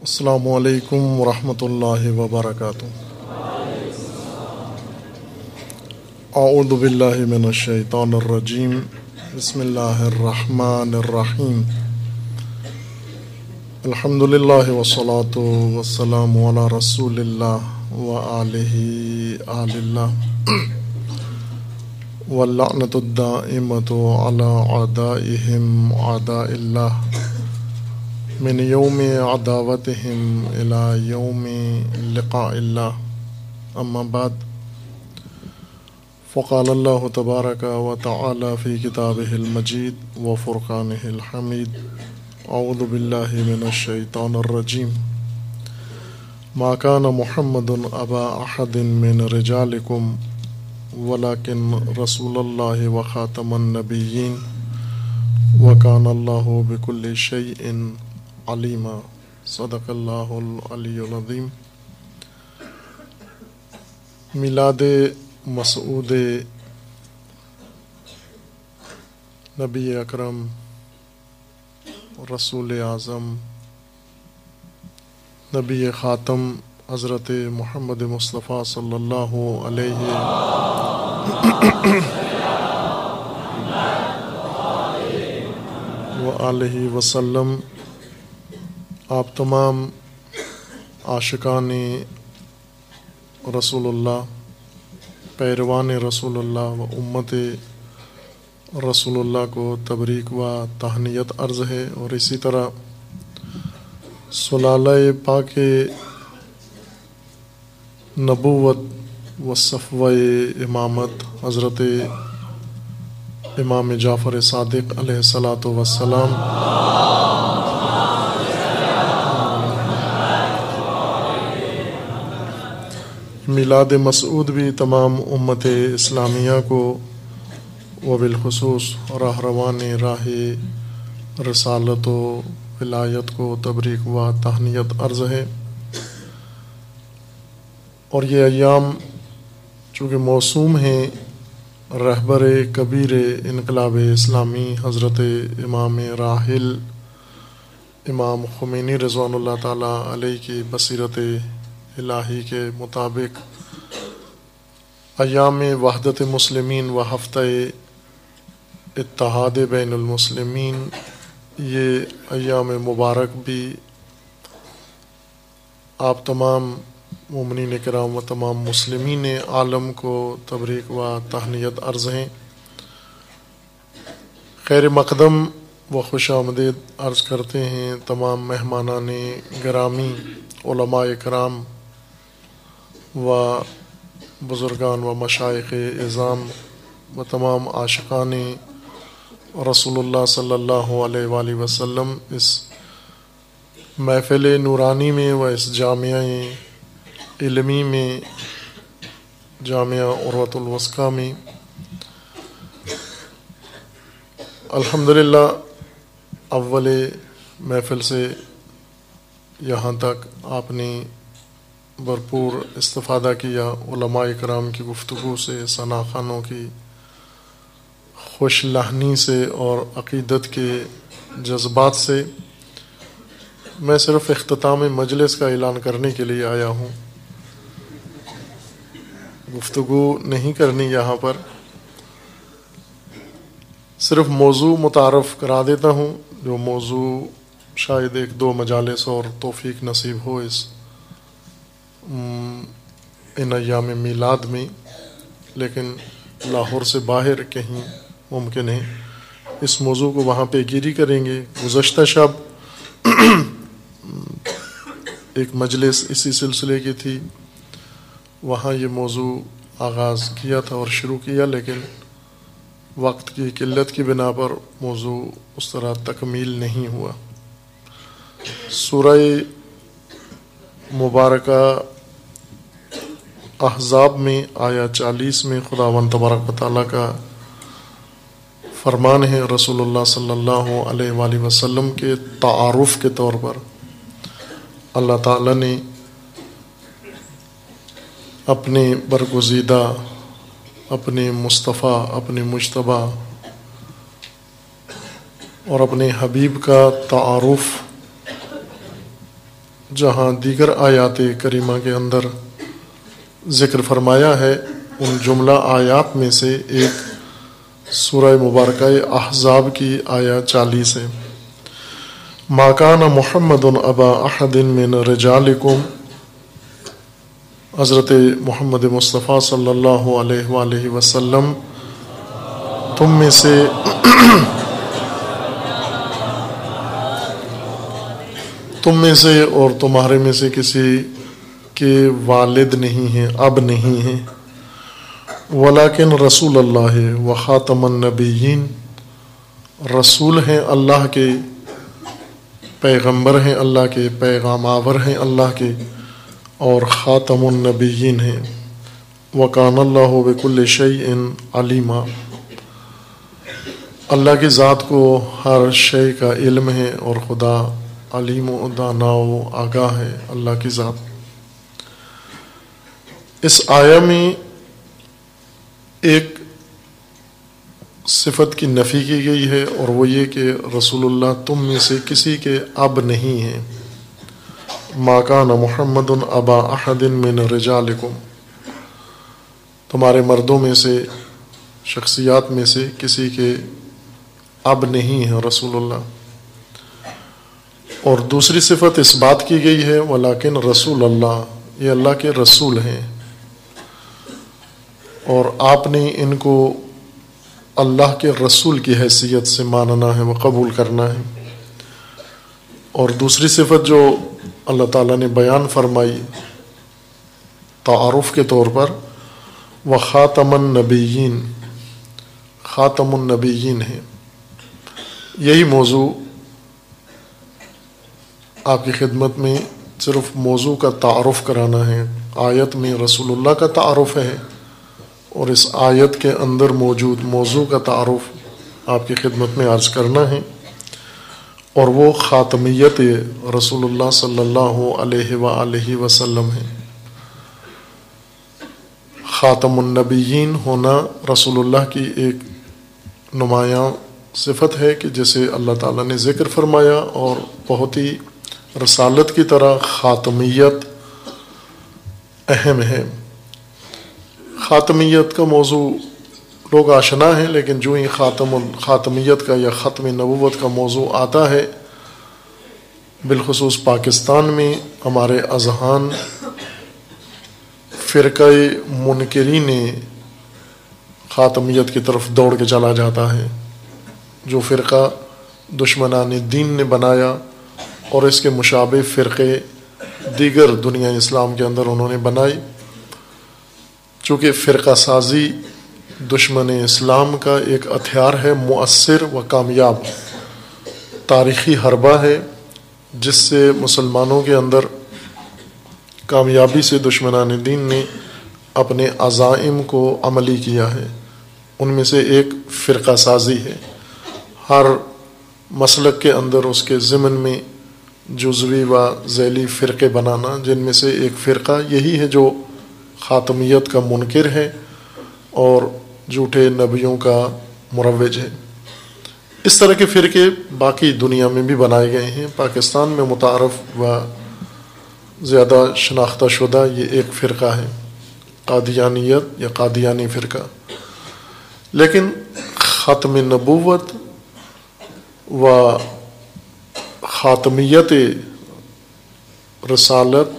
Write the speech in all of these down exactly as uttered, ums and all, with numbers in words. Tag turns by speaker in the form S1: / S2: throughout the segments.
S1: السلام علیکم ورحمۃ اللہ وبرکاتہ۔ اعوذ باللہ من الشیطان الرجیم، بسم اللہ الرحمن الرحیم۔ الحمد للہ والصلاۃ والسلام علی رسول اللہ وآلہ آل اللہ واللعنۃ الدائمۃ علی اعدائہم اعداء اللہ من یوم عداوتہم الی یوم لقاء اللہ، اما بعد، فقال اللہ تبارک و تعالی فی کتابہ المجید و فرقانہ الحمید، اعوذ باللہ من الشیطان الرجیم، ما کان محمد ابا احد من رجالکم ولکن رسول اللہ و خاتم النبیین وکان اللہ بکل شیء علیما، صدق اللہ العلی العظیم۔ میلاد مسعود نبی اکرم رسول اعظم نبی خاتم حضرت محمد مصطفیٰ صلی اللہ علیہ وآلہ وسلم آپ تمام عاشقان رسول اللہ، پیروان رسول اللہ و امت رسول اللہ کو تبریک و تہنیت عرض ہے، اور اسی طرح سلالہ پاک نبوت و صفوہ امامت حضرت امام جعفر صادق علیہ الصلاۃ والسلام میلاد مسعود بھی تمام امت اسلامیہ کو و بالخصوص راہروان راہ رسالت و ولایت کو تبریک و تہنیت عرض ہے۔ اور یہ ایام چونکہ موسوم ہیں رہبر کبیر انقلاب اسلامی حضرت امام راحل امام خمینی رضوان اللہ تعالیٰ علیہ کی بصیرت الہی کے مطابق ایام وحدت مسلمین و ہفتہ اتحاد بین المسلمین، یہ ایام مبارک بھی آپ تمام مومنین کرام و تمام مسلمین عالم کو تبریک و تہنیت عرض ہیں۔ خیر مقدم و خوش آمدید عرض کرتے ہیں تمام مہمانان گرامی، علماء کرام و بزرگان و مشائخ اعظام و تمام عاشقان رسول اللہ صلی اللہ علیہ وآلہ وسلم اس محفل نورانی میں و اس جامعہ علمی میں، جامعہ عروۃ الوثقی میں۔ الحمدللہ اول محفل سے یہاں تک آپ نے بھرپور استفادہ کیا، علماء کرام کی گفتگو سے، ثنا خوانوں کی خوش لہنی سے اور عقیدت کے جذبات سے۔ میں صرف اختتام مجلس کا اعلان کرنے کے لیے آیا ہوں، گفتگو نہیں کرنی یہاں پر، صرف موضوع متعارف کرا دیتا ہوں، جو موضوع شاید ایک دو مجالس اور توفیق نصیب ہو اس ان ایام میلاد میں، لیکن لاہور سے باہر کہیں ممکن ہے اس موضوع کو وہاں پہ گیری کریں گے۔ گزشتہ شب ایک مجلس اسی سلسلے کی تھی، وہاں یہ موضوع آغاز کیا تھا اور شروع کیا، لیکن وقت کی قلت کی بنا پر موضوع اس طرح تکمیل نہیں ہوا۔ سورہ مبارکہ احزاب میں آیا چالیس میں خداوند تبارک و تعالیٰ کا فرمان ہے، رسول اللہ صلی اللہ علیہ وآلہ وسلم کے تعارف کے طور پر اللہ تعالیٰ نے اپنے برگزیدہ، اپنے مصطفیٰ، اپنے مجتبیٰ اور اپنے حبیب کا تعارف جہاں دیگر آیات کریمہ کے اندر ذکر فرمایا ہے، ان جملہ آیات میں سے ایک سورہ مبارکہ احزاب کی آیت چالیس ہے۔ ما کان محمد ابا احد من رجالکم، حضرت محمد مصطفیٰ صلی اللہ علیہ وآلہ وسلم تم میں سے تم میں سے اور تمہارے میں سے کسی کے والد نہیں ہیں، اب نہیں ہیں، ولیکن رسول اللہ و خاتم النبیین، رسول ہیں اللہ کے، پیغمبر ہیں اللہ کے، پیغام آور ہیں اللہ کے، اور خاتم النبیین ہیں۔ وکان اللہ بکل شیء علیما، اللہ کی ذات کو ہر شے کا علم ہے اور خدا علیم و دانا و آگاہ ہے اللہ کی ذات۔ اس آیہ میں ایک صفت کی نفی کی گئی ہے، اور وہ یہ کہ رسول اللہ تم میں سے کسی کے اب نہیں ہیں۔ ما کان محمد ابا احد من رجالکم، تمہارے مردوں میں سے، شخصیات میں سے کسی کے اب نہیں ہیں رسول اللہ۔ اور دوسری صفت اس بات کی گئی ہے ولیکن رسول اللہ، یہ اللہ کے رسول ہیں، اور آپ نے ان کو اللہ کے رسول کی حیثیت سے ماننا ہے و قبول کرنا ہے۔ اور دوسری صفت جو اللہ تعالیٰ نے بیان فرمائی تعارف کے طور پر، وہ خاتم النبیین، خاتم النبیین ہے۔ یہی موضوع آپ کی خدمت میں صرف موضوع کا تعارف کرانا ہے۔ آیت میں رسول اللہ کا تعارف ہے، اور اس آیت کے اندر موجود موضوع کا تعارف آپ کی خدمت میں عرض کرنا ہے، اور وہ خاتمیت رسول اللہ صلی اللہ علیہ وآلہ وسلم ہے۔ خاتم النبیین ہونا رسول اللہ کی ایک نمایاں صفت ہے کہ جسے اللہ تعالیٰ نے ذکر فرمایا، اور بہت ہی رسالت کی طرح خاتمیت اہم ہے۔ خاتمیت کا موضوع لوگ آشنا ہیں، لیکن جو ہی خاتم خاتمیت کا یا ختم نبوت کا موضوع آتا ہے، بالخصوص پاکستان میں ہمارے اذہان فرقہ منکرین خاتمیت کی طرف دوڑ کے چلا جاتا ہے، جو فرقہ دشمنان دین نے بنایا، اور اس کے مشابہ فرقے دیگر دنیا اسلام کے اندر انہوں نے بنائی۔ چونکہ فرقہ سازی دشمن اسلام کا ایک ہتھیار ہے، مؤثر و کامیاب تاریخی حربہ ہے، جس سے مسلمانوں کے اندر کامیابی سے دشمنان دین نے اپنے عزائم کو عملی کیا ہے۔ ان میں سے ایک فرقہ سازی ہے، ہر مسلک کے اندر اس کے ضمن میں جزوی و ذیلی فرقے بنانا، جن میں سے ایک فرقہ یہی ہے جو خاتمیت کا منکر ہے اور جھوٹے نبیوں کا مروج ہے۔ اس طرح کے فرقے باقی دنیا میں بھی بنائے گئے ہیں۔ پاکستان میں متعارف و زیادہ شناختہ شدہ یہ ایک فرقہ ہے، قادیانیت یا قادیانی فرقہ۔ لیکن ختم نبوت و خاتمیت رسالت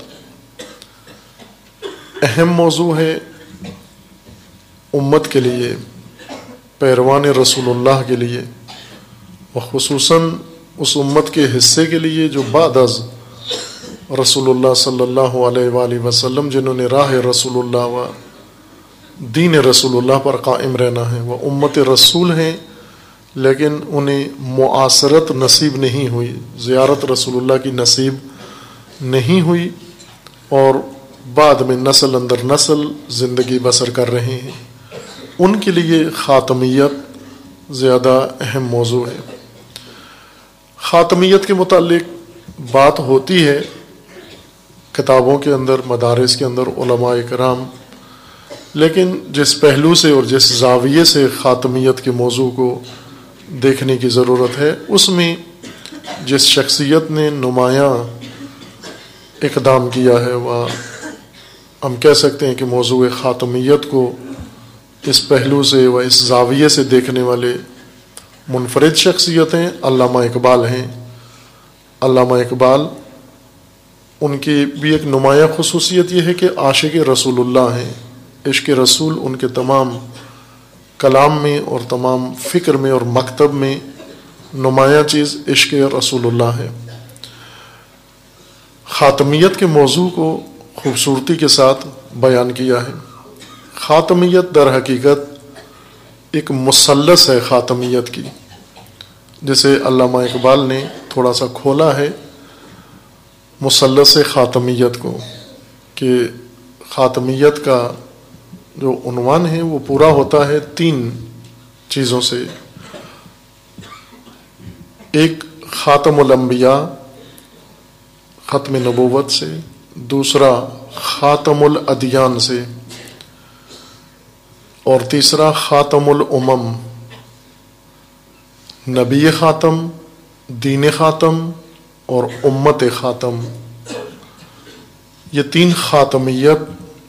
S1: اہم موضوع ہے امت کے لیے، پیروان رسول اللہ کے لیے، وخصوصاً اس امت کے حصے کے لیے جو بعد از رسول اللہ صلی اللہ علیہ وآلہ وسلم جنہوں نے راہ رسول اللہ و دین رسول اللہ پر قائم رہنا ہے، وہ امت رسول ہیں، لیکن انہیں معاصرت نصیب نہیں ہوئی، زیارت رسول اللہ کی نصیب نہیں ہوئی، اور بعد میں نسل اندر نسل زندگی بسر کر رہے ہیں۔ ان کے لیے خاتمیت زیادہ اہم موضوع ہے۔ خاتمیت کے متعلق بات ہوتی ہے کتابوں کے اندر، مدارس کے اندر، علماء کرام، لیکن جس پہلو سے اور جس زاویے سے خاتمیت کے موضوع کو دیکھنے کی ضرورت ہے، اس میں جس شخصیت نے نمایاں اقدام کیا ہے، وہ ہم کہہ سکتے ہیں کہ موضوع خاتمیت کو اس پہلو سے و اس زاویے سے دیکھنے والے منفرد شخصیتیں علامہ اقبال ہیں۔ علامہ اقبال، ان کی بھی ایک نمایاں خصوصیت یہ ہے کہ عاشق رسول اللہ ہیں۔ عشق رسول ان کے تمام کلام میں اور تمام فکر میں اور مکتب میں نمایاں چیز عشق رسول اللہ ہے۔ خاتمیت کے موضوع کو خوبصورتی کے ساتھ بیان کیا ہے۔ خاتمیت در حقیقت ایک مثلث ہے خاتمیت کی، جسے علامہ اقبال نے تھوڑا سا کھولا ہے مثلث خاتمیت کو، کہ خاتمیت کا جو عنوان ہے وہ پورا ہوتا ہے تین چیزوں سے۔ ایک خاتم الانبیاء، ختم نبوت سے، دوسرا خاتم الادیان سے، اور تیسرا خاتم الامم، نبی خاتم، دین خاتم اور امت خاتم۔ یہ تین خاتمیت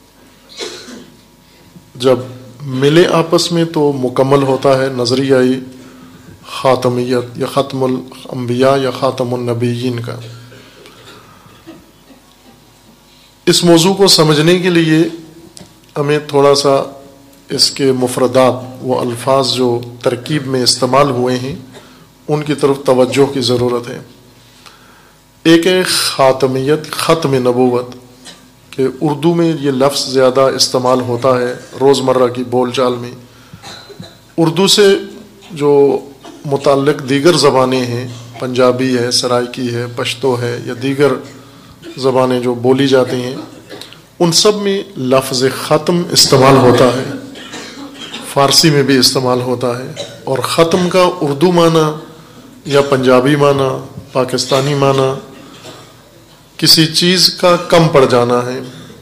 S1: جب ملے آپس میں تو مکمل ہوتا ہے نظریہ خاتمیت یا ختم الانبیاء یا خاتم النبیین کا۔ اس موضوع کو سمجھنے کے لیے ہمیں تھوڑا سا اس کے مفردات و الفاظ جو ترکیب میں استعمال ہوئے ہیں ان کی طرف توجہ کی ضرورت ہے۔ ایک ہے خاتمیت، ختم نبوت، کہ اردو میں یہ لفظ زیادہ استعمال ہوتا ہے روزمرہ کی بول چال میں۔ اردو سے جو متعلق دیگر زبانیں ہیں، پنجابی ہے، سرائکی ہے، پشتو ہے، یا دیگر زبانیں جو بولی جاتی ہیں، ان سب میں لفظ ختم استعمال ہوتا ہے، فارسی میں بھی استعمال ہوتا ہے۔ اور ختم کا اردو معنی یا پنجابی معنی، پاکستانی معنی کسی چیز کا کم پڑ جانا ہے۔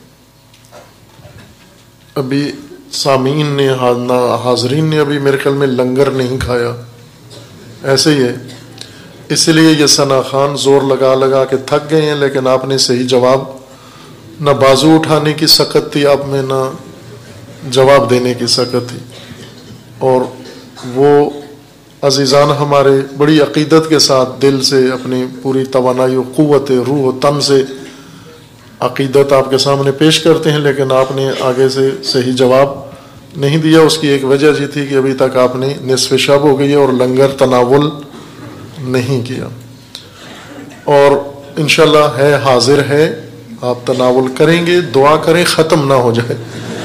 S1: ابھی سامعین نے، حاضرین نے ابھی میرے خیال میں لنگر نہیں کھایا، ایسے ہی ہے، اس لیے یہ ثنا خان زور لگا لگا کے تھک گئے ہیں، لیکن آپ نے صحیح جواب، نہ بازو اٹھانے کی سکت تھی آپ میں، نہ جواب دینے کی سکت تھی۔ اور وہ عزیزان ہمارے بڑی عقیدت کے ساتھ دل سے اپنی پوری توانائی و قوت روح و تن سے عقیدت آپ کے سامنے پیش کرتے ہیں، لیکن آپ نے آگے سے صحیح جواب نہیں دیا۔ اس کی ایک وجہ یہ تھی کہ ابھی تک آپ نے نصف شب ہو گئی ہے اور لنگر تناول نہیں کیا، اور انشاءاللہ ہے، حاضر ہے، آپ تناول کریں گے، دعا کریں ختم نہ ہو جائے۔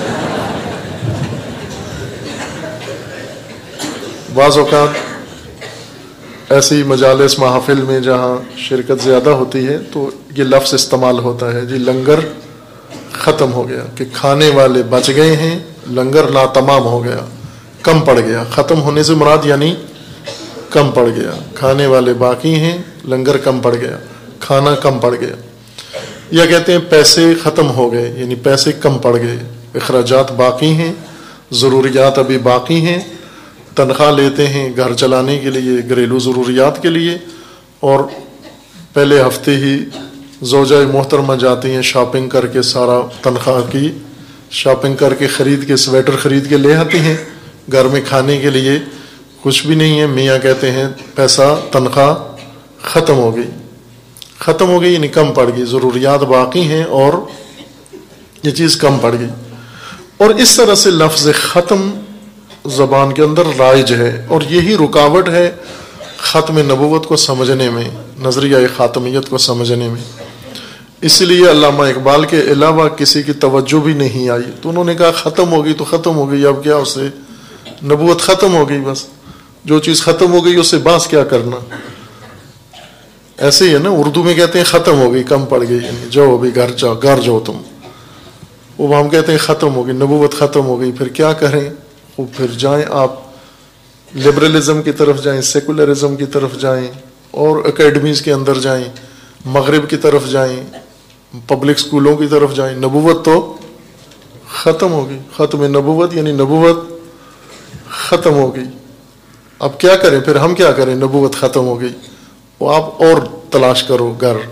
S1: بعض اوقات ایسی مجالس محافل میں جہاں شرکت زیادہ ہوتی ہے تو یہ لفظ استعمال ہوتا ہے، جی لنگر ختم ہو گیا، کہ کھانے والے بچ گئے ہیں، لنگر ناتمام ہو گیا، کم پڑ گیا۔ ختم ہونے سے مراد یعنی کم پڑ گیا، کھانے والے باقی ہیں، لنگر کم پڑ گیا، کھانا کم پڑ گیا۔ یا کہتے ہیں پیسے ختم ہو گئے، یعنی پیسے کم پڑ گئے، اخراجات باقی ہیں، ضروریات ابھی باقی ہیں، تنخواہ لیتے ہیں گھر چلانے کے لیے، گھریلو ضروریات کے لیے، اور پہلے ہفتے ہی زوجہ محترمہ جاتی ہیں شاپنگ کر کے، سارا تنخواہ کی شاپنگ کر کے خرید کے سویٹر خرید کے لے آتی ہیں گھر میں کھانے کے لیے، کچھ بھی نہیں ہے، میاں کہتے ہیں پیسہ تنخواہ ختم ہو گئی، ختم ہو گئی یعنی کم پڑ گئی، ضروریات باقی ہیں اور یہ چیز کم پڑ گئی۔ اور اس طرح سے لفظ ختم زبان کے اندر رائج ہے، اور یہی رکاوٹ ہے ختم نبوت کو سمجھنے میں، نظریہ خاتمیت کو سمجھنے میں۔ اس لیے علامہ اقبال کے علاوہ کسی کی توجہ بھی نہیں آئی، تو انہوں نے کہا ختم ہو گئی تو ختم ہو گئی، اب کیا اسے، نبوت ختم ہو گئی، بس جو چیز ختم ہو گئی اس سے باس کیا کرنا۔ ایسے ہی ہے نا، اردو میں کہتے ہیں ختم ہو گئی، کم پڑ گئی، یعنی جاؤ ابھی گھر جاؤ، گھر جاؤ تم، وہ ہم کہتے ہیں ختم ہو گئی، نبوت ختم ہو گئی، پھر کیا کریں؟ وہ پھر جائیں آپ لبرلزم کی طرف جائیں، سیکولرزم کی طرف جائیں، اور اکیڈمیز کے اندر جائیں، مغرب کی طرف جائیں، پبلک سکولوں کی طرف جائیں، نبوت تو ختم ہو گئی، ختم نبوت یعنی نبوت ختم ہو گئی۔ اب کیا کریں پھر، ہم کیا کریں، نبوت ختم ہو گئی، وہ آپ اور تلاش کرو گھر،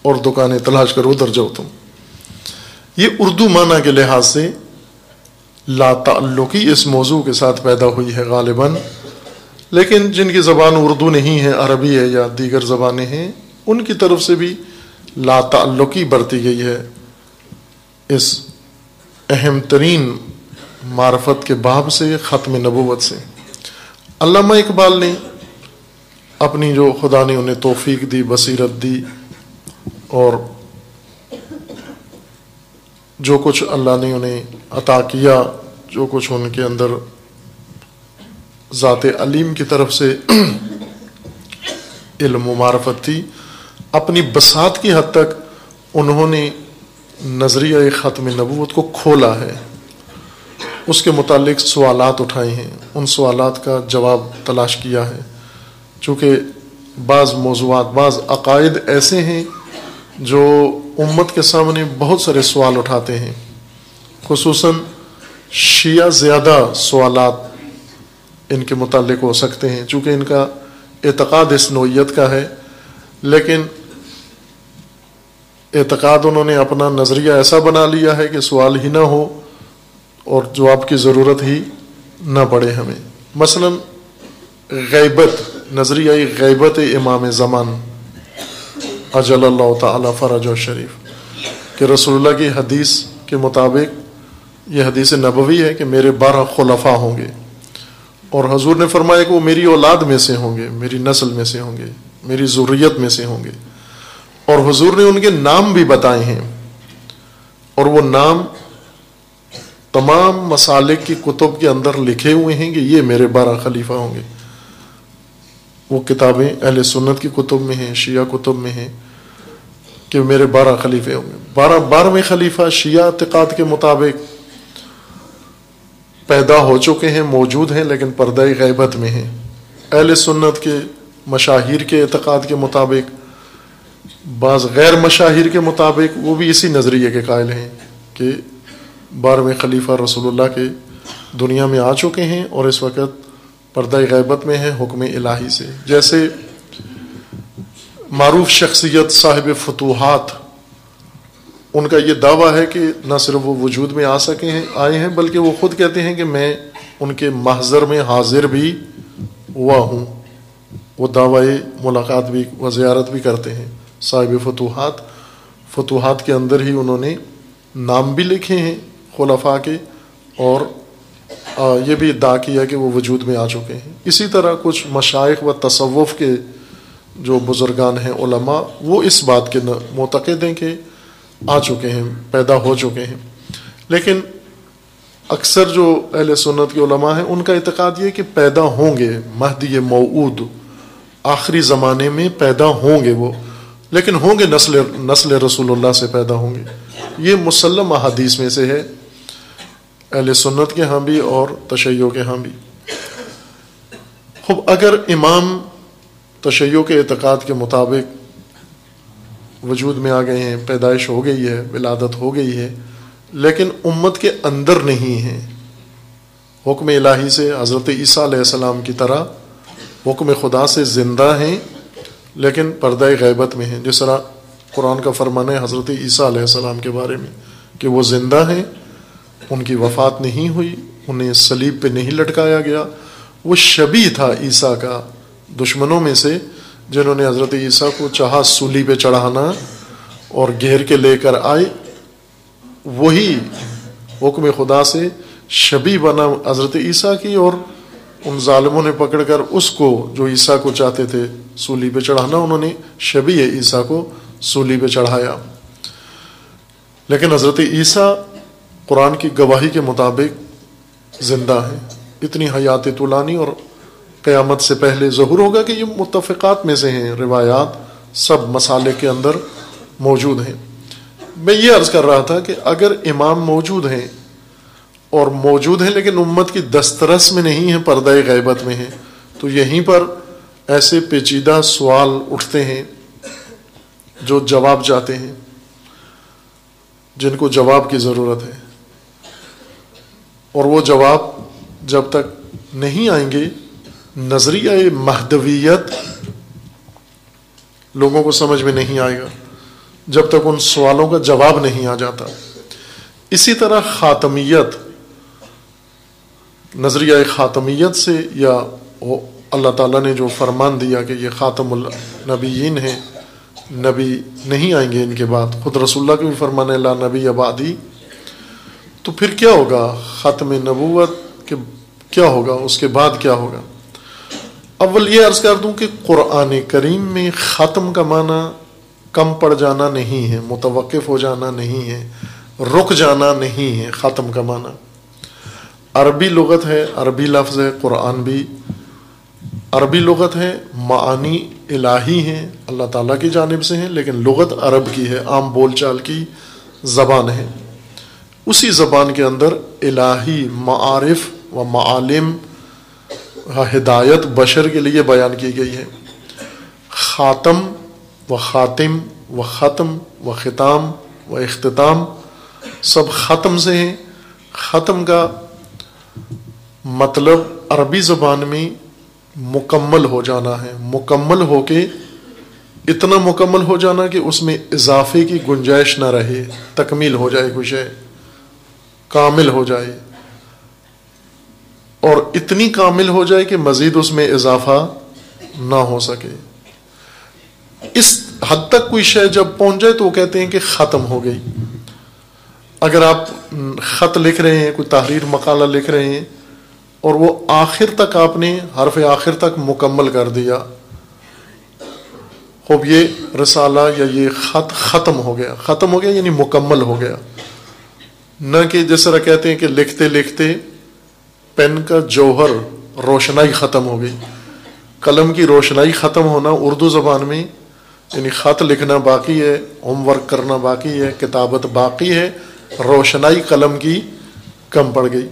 S1: اور دکانیں تلاش کرو ادھر جاؤ تم. یہ اردو معنی کے لحاظ سے لا تعلقی اس موضوع کے ساتھ پیدا ہوئی ہے غالباً، لیکن جن کی زبان اردو نہیں ہے، عربی ہے یا دیگر زبانیں ہیں، ان کی طرف سے بھی لا تعلقی برتی گئی ہے اس اہم ترین معرفت کے باب سے، ختم نبوت سے. علامہ اقبال نے اپنی جو خدا نے انہیں توفیق دی، بصیرت دی، اور جو کچھ اللہ نے انہیں عطا کیا، جو کچھ ان کے اندر ذات علیم کی طرف سے علم و معرفت تھی، اپنی بساط کی حد تک انہوں نے نظریہ ختم نبوت کو کھولا ہے، اس کے متعلق سوالات اٹھائے ہیں، ان سوالات کا جواب تلاش کیا ہے. چونکہ بعض موضوعات، بعض عقائد ایسے ہیں جو امت کے سامنے بہت سارے سوال اٹھاتے ہیں، خصوصاً شیعہ زیادہ سوالات ان کے متعلق ہو سکتے ہیں، چونکہ ان کا اعتقاد اس نوعیت کا ہے. لیکن اعتقاد انہوں نے اپنا نظریہ ایسا بنا لیا ہے کہ سوال ہی نہ ہو اور جواب کی ضرورت ہی نہ پڑے ہمیں. مثلا غیبت، نظریہ غیبت امام زمان اجل اللہ تعالی فرج و شریف، کہ رسول اللہ کی حدیث کے مطابق، یہ حدیث نبوی ہے کہ میرے بارہ خلفاء ہوں گے، اور حضور نے فرمایا کہ وہ میری اولاد میں سے ہوں گے، میری نسل میں سے ہوں گے، میری ذریت میں سے ہوں گے. اور حضور نے ان کے نام بھی بتائے ہیں، اور وہ نام تمام مسالک کی کتب کے اندر لکھے ہوئے ہیں کہ یہ میرے بارہ خلیفہ ہوں گے. وہ کتابیں اہل سنت کی کتب میں ہیں، شیعہ کتب میں ہیں کہ میرے بارہ خلیفے ہوں گے. بارہ بارہویں خلیفہ شیعہ اعتقاد کے مطابق پیدا ہو چکے ہیں، موجود ہیں، لیکن پردہ غیبت میں ہیں. اہل سنت کے مشاہیر کے اعتقاد کے مطابق، بعض غیر مشاہیر کے مطابق، وہ بھی اسی نظریے کے قائل ہیں کہ بارہویں خلیفہ رسول اللہ کے دنیا میں آ چکے ہیں اور اس وقت پردہ غیبت میں ہے حکم الہی سے. جیسے معروف شخصیت صاحب فتوحات، ان کا یہ دعویٰ ہے کہ نہ صرف وہ وجود میں آ سکے ہیں آئے ہیں، بلکہ وہ خود کہتے ہیں کہ میں ان کے محضر میں حاضر بھی ہوا ہوں. وہ دعوی ملاقات بھی و زیارت بھی کرتے ہیں. صاحب فتوحات، فتوحات کے اندر ہی انہوں نے نام بھی لکھے ہیں خلفاء کے، اور یہ بھی ادعا کیا کہ وہ وجود میں آ چکے ہیں. اسی طرح کچھ مشائخ و تصوف کے جو بزرگان ہیں، علماء، وہ اس بات کے معتقد ہیں کہ آ چکے ہیں، پیدا ہو چکے ہیں. لیکن اکثر جو اہل سنت کے علماء ہیں، ان کا اعتقاد یہ کہ پیدا ہوں گے، مہدی موعود آخری زمانے میں پیدا ہوں گے وہ، لیکن ہوں گے نسل نسل رسول اللہ سے پیدا ہوں گے. یہ مسلم احادیث میں سے ہے، اہل سنت کے ہاں بھی اور تشیع کے ہاں بھی. خب اگر امام تشیع کے اعتقاد کے مطابق وجود میں آ گئے ہیں، پیدائش ہو گئی ہے، ولادت ہو گئی ہے، لیکن امت کے اندر نہیں ہیں، حکم الہی سے حضرت عیسیٰ علیہ السلام کی طرح حکم خدا سے زندہ ہیں، لیکن پردہ غیبت میں ہیں. جس طرح قرآن کا فرمان ہے حضرت عیسیٰ علیہ السلام کے بارے میں کہ وہ زندہ ہیں، ان کی وفات نہیں ہوئی، انہیں صلیب پہ نہیں لٹکایا گیا. وہ شبیہ تھا عیسیٰ کا، دشمنوں میں سے جنہوں نے حضرت عیسیٰ کو چاہا سولی پہ چڑھانا اور گھیر کے لے کر آئے، وہی حکم خدا سے شبیہ بنا حضرت عیسیٰ کی، اور ان ظالموں نے پکڑ کر اس کو جو عیسیٰ کو چاہتے تھے سولی پہ چڑھانا، انہوں نے شبیہ عیسیٰ کو سولی پہ چڑھایا. لیکن حضرت عیسیٰ قرآن کی گواہی کے مطابق زندہ ہیں. اتنی حیات طولانی اور قیامت سے پہلے ظہور ہوگا کہ یہ متفقات میں سے ہیں، روایات سب مسالک کے اندر موجود ہیں. میں یہ عرض کر رہا تھا کہ اگر امام موجود ہیں اور موجود ہیں لیکن امت کی دسترس میں نہیں ہیں، پردہ غیبت میں ہیں، تو یہیں پر ایسے پیچیدہ سوال اٹھتے ہیں جو جواب چاہتے ہیں، جن کو جواب کی ضرورت ہے. اور وہ جواب جب تک نہیں آئیں گے، نظریہ مہدویت لوگوں کو سمجھ میں نہیں آئے گا. جب تک ان سوالوں کا جواب نہیں آ جاتا. اسی طرح خاتمیت، نظریہ خاتمیت سے، یا اللہ تعالیٰ نے جو فرمان دیا کہ یہ خاتم النبیین ہیں، نبی نہیں آئیں گے ان کے بعد، خود رسول اللہ کے بھی فرمان ہے لا نبی بعدی، تو پھر کیا ہوگا؟ ختم نبوت کے کیا ہوگا؟ اس کے بعد کیا ہوگا؟ اول یہ عرض کر دوں کہ قرآن کریم میں ختم کا معنی کم پڑ جانا نہیں ہے، متوقف ہو جانا نہیں ہے، رک جانا نہیں ہے. ختم کا معنی عربی لغت ہے، عربی لفظ ہے، قرآن بھی عربی لغت ہے، معانی الہی ہیں، اللہ تعالیٰ کی جانب سے ہیں، لیکن لغت عرب کی ہے، عام بول چال کی زبان ہے. اسی زبان کے اندر الہی معارف و معالم ہدایت بشر کے لیے بیان کی گئی ہے. خاتم و خاتم و ختم و ختام و اختتام سب ختم سے ہیں. ختم کا مطلب عربی زبان میں مکمل ہو جانا ہے، مکمل ہو کے اتنا مکمل ہو جانا کہ اس میں اضافے کی گنجائش نہ رہے، تکمیل ہو جائے، کوئی شے کامل ہو جائے، اور اتنی کامل ہو جائے کہ مزید اس میں اضافہ نہ ہو سکے. اس حد تک کوئی شے جب پہنچ جائے تو وہ کہتے ہیں کہ ختم ہو گئی. اگر آپ خط لکھ رہے ہیں، کوئی تحریر مقالہ لکھ رہے ہیں، اور وہ آخر تک آپ نے حرف آخر تک مکمل کر دیا، خوب یہ رسالہ یا یہ خط ختم ہو گیا. ختم ہو گیا یعنی مکمل ہو گیا، نہ کہ جس طرح کہتے ہیں کہ لکھتے لکھتے پین کا جوہر روشنائی ختم ہو گئی. قلم کی روشنائی ختم ہونا اردو زبان میں یعنی خط لکھنا باقی ہے، ہوم ورک کرنا باقی ہے، کتابت باقی ہے، روشنائی قلم کی کم پڑ گئی.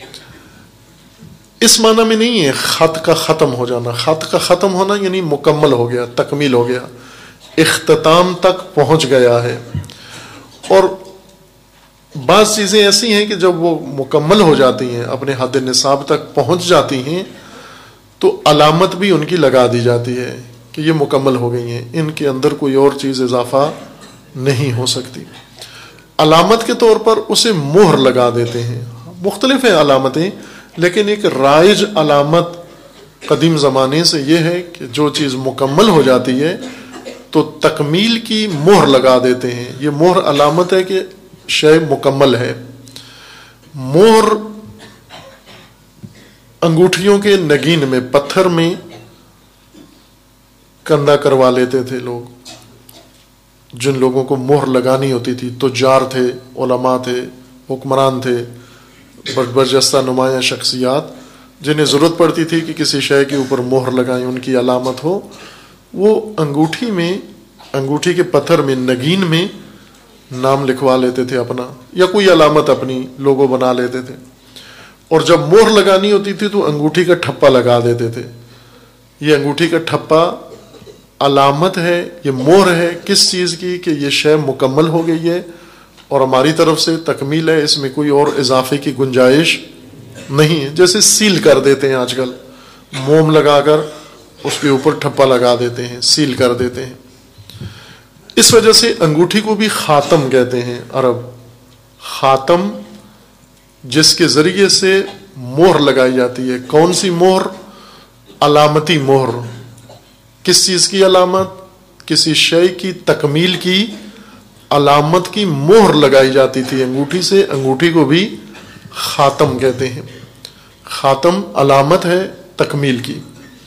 S1: اس معنی میں نہیں ہے خط کا ختم ہو جانا. خط کا ختم ہونا یعنی مکمل ہو گیا، تکمیل ہو گیا، اختتام تک پہنچ گیا ہے. اور بعض چیزیں ایسی ہیں کہ جب وہ مکمل ہو جاتی ہیں، اپنے حد نصاب تک پہنچ جاتی ہیں، تو علامت بھی ان کی لگا دی جاتی ہے کہ یہ مکمل ہو گئی ہیں، ان کے اندر کوئی اور چیز اضافہ نہیں ہو سکتی. علامت کے طور پر اسے مہر لگا دیتے ہیں. مختلف ہیں علامتیں، لیکن ایک رائج علامت قدیم زمانے سے یہ ہے کہ جو چیز مکمل ہو جاتی ہے تو تکمیل کی مہر لگا دیتے ہیں. یہ مہر علامت ہے کہ شے مکمل ہے. مہر انگوٹھیوں کے نگین میں، پتھر میں کندہ کروا لیتے تھے لوگ. جن لوگوں کو مہر لگانی ہوتی تھی، تجار تھے، علماء تھے، حکمران تھے، برجستہ نمایاں شخصیات، جنہیں ضرورت پڑتی تھی کہ کسی شے کے اوپر مہر لگائیں، ان کی علامت ہو، وہ انگوٹھی میں، انگوٹھی کے پتھر میں، نگین میں نام لکھوا لیتے تھے اپنا، یا کوئی علامت اپنی لوگو بنا لیتے تھے. اور جب مہر لگانی ہوتی تھی تو انگوٹھی کا ٹھپا لگا دیتے تھے. یہ انگوٹھی کا ٹھپا علامت ہے، یہ مہر ہے کس چیز کی؟ کہ یہ شے مکمل ہو گئی ہے اور ہماری طرف سے تکمیل ہے، اس میں کوئی اور اضافے کی گنجائش نہیں ہے. جیسے سیل کر دیتے ہیں آج کل، موم لگا کر اس کے اوپر ٹھپا لگا دیتے ہیں، سیل کر دیتے ہیں. اس وجہ سے انگوٹھی کو بھی خاتم کہتے ہیں عرب. خاتم جس کے ذریعے سے مہر لگائی جاتی ہے. کون سی مہر؟ علامتی مہر. کس چیز کی علامت؟ کسی شے کی تکمیل کی علامت کی مہر لگائی جاتی تھی انگوٹھی سے. انگوٹھی کو بھی خاتم کہتے ہیں. خاتم علامت ہے تکمیل کی.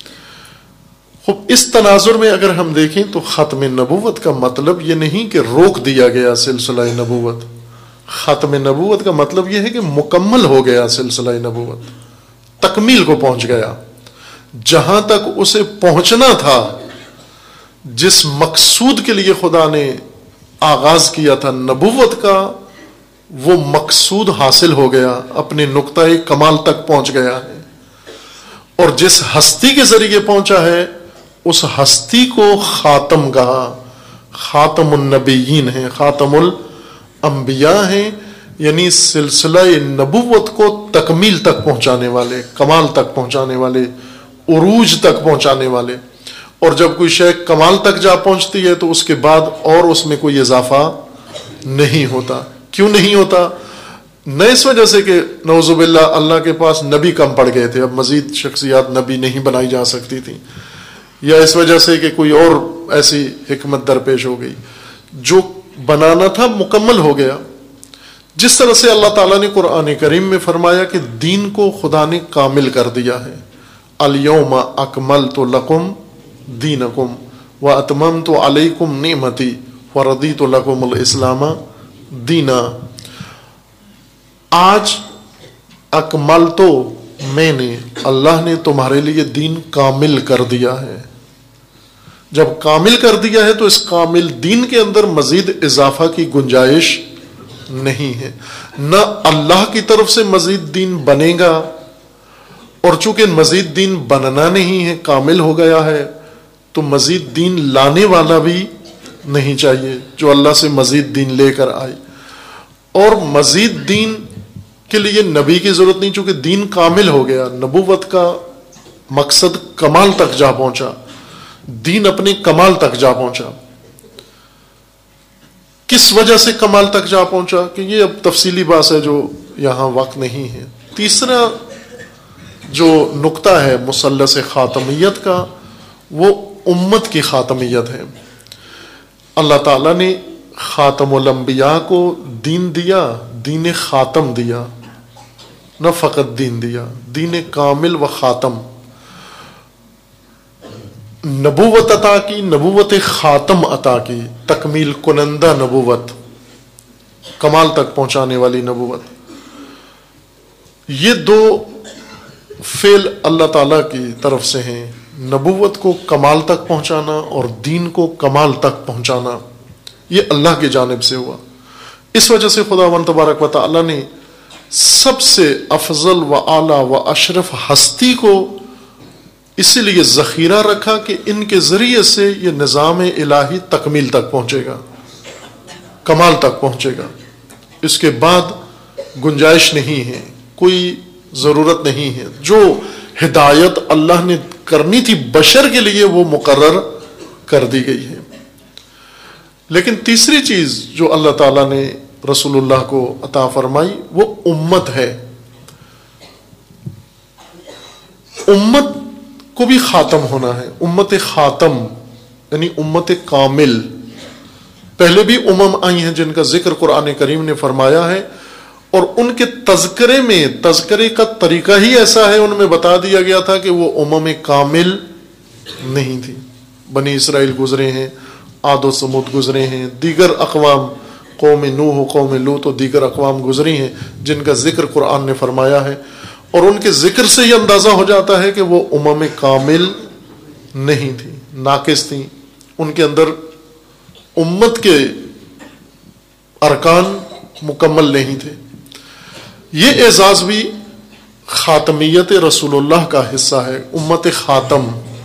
S1: خوب اس تناظر میں اگر ہم دیکھیں تو ختم نبوت کا مطلب یہ نہیں کہ روک دیا گیا سلسلہ نبوت. ختم نبوت کا مطلب یہ ہے کہ مکمل ہو گیا سلسلہ نبوت، تکمیل کو پہنچ گیا. جہاں تک اسے پہنچنا تھا، جس مقصود کے لیے خدا نے آغاز کیا تھا نبوت کا، وہ مقصود حاصل ہو گیا، اپنے نقطہ کمال تک پہنچ گیا ہے. اور جس ہستی کے ذریعے پہنچا ہے اس ہستی کو خاتم کہا. خاتم النبیین ہیں، خاتم الانبیاء ہیں، یعنی سلسلہ نبوت کو تکمیل تک پہنچانے والے، کمال تک پہنچانے والے، عروج تک پہنچانے والے. اور جب کوئی شے کمال تک جا پہنچتی ہے تو اس کے بعد اور اس میں کوئی اضافہ نہیں ہوتا. کیوں نہیں ہوتا؟ نہ اس وجہ سے کہ نعوذ باللہ اللہ کے پاس نبی کم پڑ گئے تھے، اب مزید شخصیات نبی نہیں بنائی جا سکتی تھیں، یا اس وجہ سے کہ کوئی اور ایسی حکمت درپیش ہو گئی. جو بنانا تھا مکمل ہو گیا. جس طرح سے اللہ تعالیٰ نے قرآن کریم میں فرمایا کہ دین کو خدا نے کامل کر دیا ہے. الیوم اکملت لکم دینکم واتممت علیکم نعمتی ورضیت لکم الاسلام دینا. آج اکمل تو میں نے، اللہ نے تمہارے لیے دین کامل کر دیا ہے. جب کامل کر دیا ہے تو اس کامل دین کے اندر مزید اضافہ کی گنجائش نہیں ہے. نہ اللہ کی طرف سے مزید دین بنے گا، اور چونکہ مزید دین بننا نہیں ہے، کامل ہو گیا ہے، تو مزید دین لانے والا بھی نہیں چاہیے جو اللہ سے مزید دین لے کر آئے. اور مزید دین کے لیے نبی کی ضرورت نہیں، چونکہ دین کامل ہو گیا. نبوت کا مقصد کمال تک جا پہنچا، دین اپنے کمال تک جا پہنچا. کس وجہ سے کمال تک جا پہنچا کہ یہ اب تفصیلی بات ہے جو یہاں وقت نہیں ہے. تیسرا جو نقطہ ہے مثلث خاتمیت کا، وہ امت کی خاتمیت ہے. اللہ تعالیٰ نے خاتم الانبیاء کو دین دیا، دین خاتم دیا، نہ فقط دین دیا، دین کامل و خاتم. نبوت عطا کی، نبوت خاتم عطا کی، تکمیل کنندہ نبوت، کمال تک پہنچانے والی نبوت. یہ دو فعل اللہ تعالیٰ کی طرف سے ہیں، نبوت کو کمال تک پہنچانا اور دین کو کمال تک پہنچانا. یہ اللہ کی جانب سے ہوا. اس وجہ سے خداوند تبارک و تعالیٰ نے سب سے افضل و اعلیٰ و اشرف ہستی کو اسی لیے ذخیرہ رکھا کہ ان کے ذریعے سے یہ نظام الہی تکمیل تک پہنچے گا، کمال تک پہنچے گا. اس کے بعد گنجائش نہیں ہے، کوئی ضرورت نہیں ہے. جو ہدایت اللہ نے کرنی تھی بشر کے لیے وہ مقرر کر دی گئی ہے. لیکن تیسری چیز جو اللہ تعالیٰ نے رسول اللہ کو عطا فرمائی وہ امت ہے. امت کو بھی خاتم ہونا ہے. امت خاتم یعنی امت کامل. پہلے بھی امم آئی ہیں جن کا ذکر قرآن کریم نے فرمایا ہے، اور ان کے تذکرے میں، تذکرے کا طریقہ ہی ایسا ہے، ان میں بتا دیا گیا تھا کہ وہ امم کامل نہیں تھی. بنی اسرائیل گزرے ہیں، عاد و سمود گزرے ہیں، دیگر اقوام قوم نوح، قوم لوط و دیگر اقوام گزری ہیں جن کا ذکر قرآن نے فرمایا ہے. اور ان کے ذکر سے یہ اندازہ ہو جاتا ہے کہ وہ امم کامل نہیں تھی، ناقص تھیں. ان کے اندر امت کے ارکان مکمل نہیں تھے. یہ اعزاز بھی خاتمیت رسول اللہ کا حصہ ہے، امت خاتم.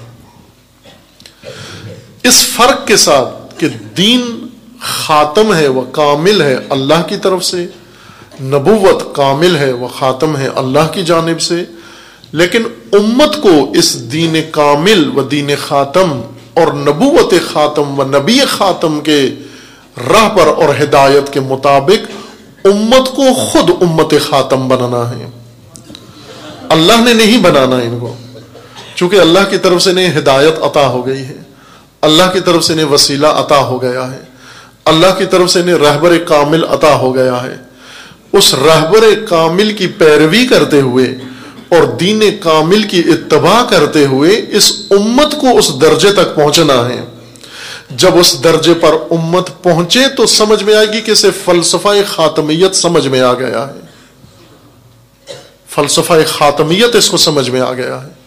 S1: اس فرق کے ساتھ کہ دین خاتم ہے وہ کامل ہے اللہ کی طرف سے، نبوت کامل ہے وہ خاتم ہے اللہ کی جانب سے، لیکن امت کو اس دین کامل و دین خاتم اور نبوت خاتم و نبی خاتم کے راہ پر اور ہدایت کے مطابق امت کو خود امت خاتم بنانا ہے. اللہ نے نہیں بنانا ان کو، چونکہ اللہ کی طرف سے انہیں ہدایت عطا ہو گئی ہے، اللہ کی طرف سے انہیں وسیلہ عطا ہو گیا ہے، اللہ کی طرف سے انہیں رہبر کامل عطا ہو گیا ہے. اس رہبر کامل کی پیروی کرتے ہوئے اور دین کامل کی اتباع کرتے ہوئے اس امت کو اس درجے تک پہنچنا ہے. جب اس درجے پر امت پہنچے تو سمجھ میں آئے گی کہ اسے فلسفہ خاتمیت سمجھ میں آ گیا ہے. فلسفہ خاتمیت اس کو سمجھ میں آ گیا ہے.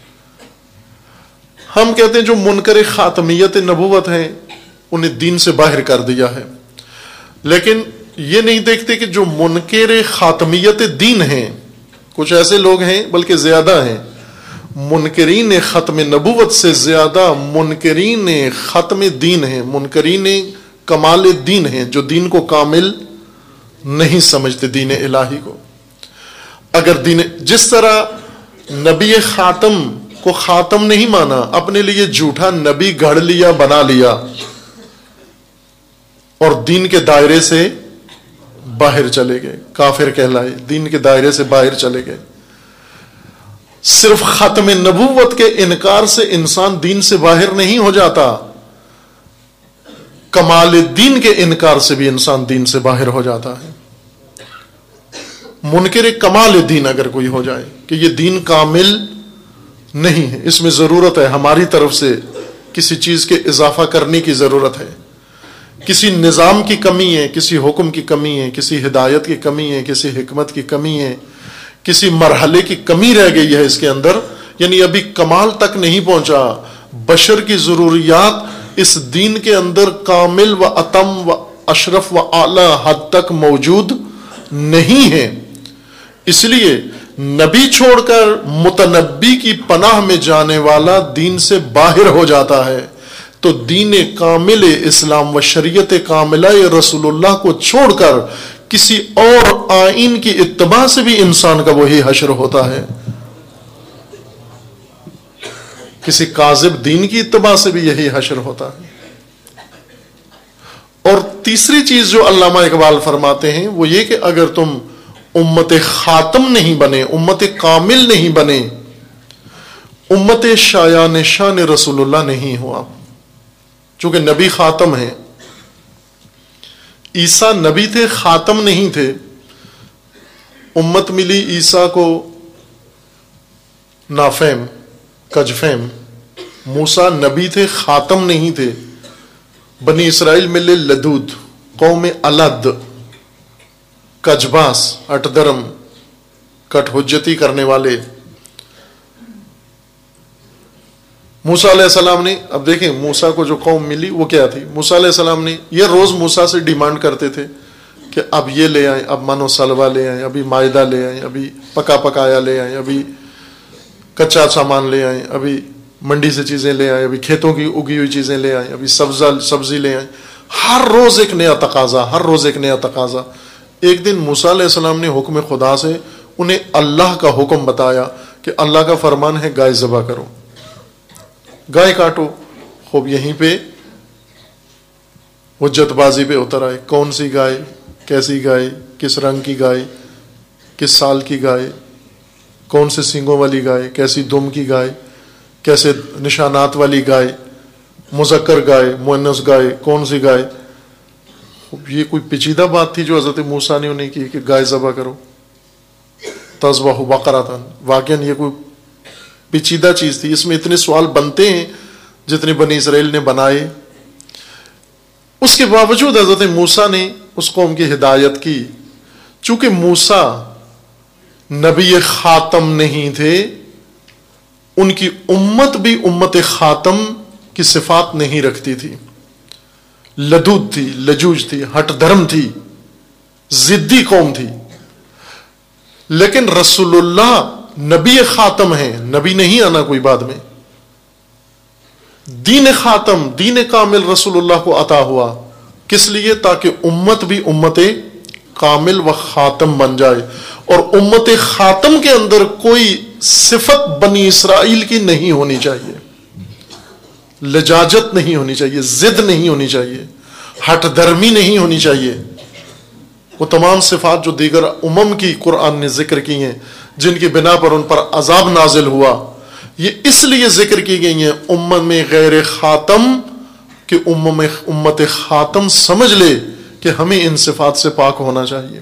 S1: ہم کہتے ہیں جو منکر خاتمیت نبوت ہیں انہیں دین سے باہر کر دیا ہے، لیکن یہ نہیں دیکھتے کہ جو منکر خاتمیت دین ہیں، کچھ ایسے لوگ ہیں بلکہ زیادہ ہیں، منکرین ختم نبوت سے زیادہ منکرین ختم دین ہیں، منکرین کمال دین ہیں، جو دین کو کامل نہیں سمجھتے، دین الہی کو. اگر دین جس طرح نبی خاتم کو کو خاتم نہیں مانا، اپنے لیے جھوٹا نبی گھڑ لیا، بنا لیا اور دین کے دائرے سے باہر چلے گئے، کافر کہلائے، دین کے دائرے سے باہر چلے گئے۔ صرف ختم نبوت کے انکار سے انسان دین سے باہر نہیں ہو جاتا، کمال دین کے انکار سے بھی انسان دین سے باہر ہو جاتا ہے۔ منکر کمال دین اگر کوئی ہو جائے کہ یہ دین کامل نہیں ہے، اس میں ضرورت ہے ہماری طرف سے کسی چیز کے اضافہ کرنے کی ضرورت ہے، کسی نظام کی کمی ہے، کسی حکم کی کمی ہے، کسی ہدایت کی کمی ہے، کسی حکمت کی کمی ہے، کسی مرحلے کی کمی رہ گئی ہے اس کے اندر، یعنی ابھی کمال تک نہیں پہنچا، بشر کی ضروریات اس دین کے اندر کامل و اتم و اشرف و اعلی حد تک موجود نہیں ہے، اس لیے نبی چھوڑ کر متنبی کی پناہ میں جانے والا دین سے باہر ہو جاتا ہے، تو دین کامل اسلام و شریعت کاملہ رسول اللہ کو چھوڑ کر کسی اور آئین کی اتباع سے بھی انسان کا وہی حشر ہوتا ہے، کسی کاذب دین کی اتباع سے بھی یہی حشر ہوتا ہے۔ اور تیسری چیز جو علامہ اقبال فرماتے ہیں وہ یہ کہ اگر تم امت خاتم نہیں بنے، امت کامل نہیں بنے، امت شایان شان رسول اللہ نہیں ہوا، چونکہ نبی خاتم ہے، عیسیٰ نبی تھے، خاتم نہیں تھے، امت ملی عیسیٰ کو نافہم کجفہم، موسیٰ نبی تھے، خاتم نہیں تھے، بنی اسرائیل ملے لدود، قوم الد، کجباس، اٹ درم، کٹ حجتی کرنے والے۔ موسیٰ علیہ السلام نے، اب دیکھیں موسیٰ کو جو قوم ملی وہ کیا تھی، موسیٰ علیہ السلام نے یہ روز موسیٰ سے ڈیمانڈ کرتے تھے کہ اب یہ لے آئیں، اب من و سلوہ لے آئیں، ابھی مائدہ لے آئیں، ابھی پکا پکایا لے آئیں، ابھی کچا سامان لے آئیں، ابھی منڈی سے چیزیں لے آئیں، ابھی کھیتوں کی اگی ہوئی چیزیں لے آئیں، ابھی سبزہ سبزی لے آئیں، ہر روز ایک نیا تقاضا، ہر روز ایک نیا تقاضا۔ ایک دن موسیٰ علیہ السلام نے حکم خدا سے انہیں اللہ کا حکم بتایا کہ اللہ کا فرمان ہے گائے ذبح کرو، گائے کاٹو۔ خوب یہیں پہ حجت بازی پہ اتر آئے، کون سی گائے، کیسی گائے، کس رنگ کی گائے، کس سال کی گائے، کون سے سینگوں والی گائے، کیسی دم کی گائے، کیسے نشانات والی گائے، مذکر گائے، مؤنث گائے، کون سی گائے۔ یہ کوئی پیچیدہ بات تھی جو حضرت موسیٰ نے انہیں کی کہ گائے ذبح کرو، تذبح بقرۃ، واقعاً یہ کوئی پیچیدہ چیز تھی، اس میں اتنے سوال بنتے ہیں جتنے بنی اسرائیل نے بنائے۔ اس کے باوجود حضرت موسیٰ نے اس قوم کی ہدایت کی، چونکہ موسیٰ نبی خاتم نہیں تھے، ان کی امت بھی امت خاتم کی صفات نہیں رکھتی تھی، لدود تھی، لجوج تھی، ہٹ دھرم تھی، ضدی قوم تھی۔ لیکن رسول اللہ نبی خاتم ہیں، نبی نہیں آنا کوئی بعد میں، دین خاتم، دین کامل رسول اللہ کو عطا ہوا، کس لیے؟ تاکہ امت بھی امت کامل و خاتم بن جائے، اور امت خاتم کے اندر کوئی صفت بنی اسرائیل کی نہیں ہونی چاہیے، لجاجت نہیں ہونی چاہیے، ضد نہیں ہونی چاہیے، ہٹ دھرمی نہیں ہونی چاہیے۔ وہ تمام صفات جو دیگر امم کی قرآن نے ذکر کی ہیں، جن کی بنا پر ان پر عذاب نازل ہوا، یہ اس لیے ذکر کی گئی ہیں امت میں غیر خاتم کہ امم امت خاتم سمجھ لے کہ ہمیں ان صفات سے پاک ہونا چاہیے۔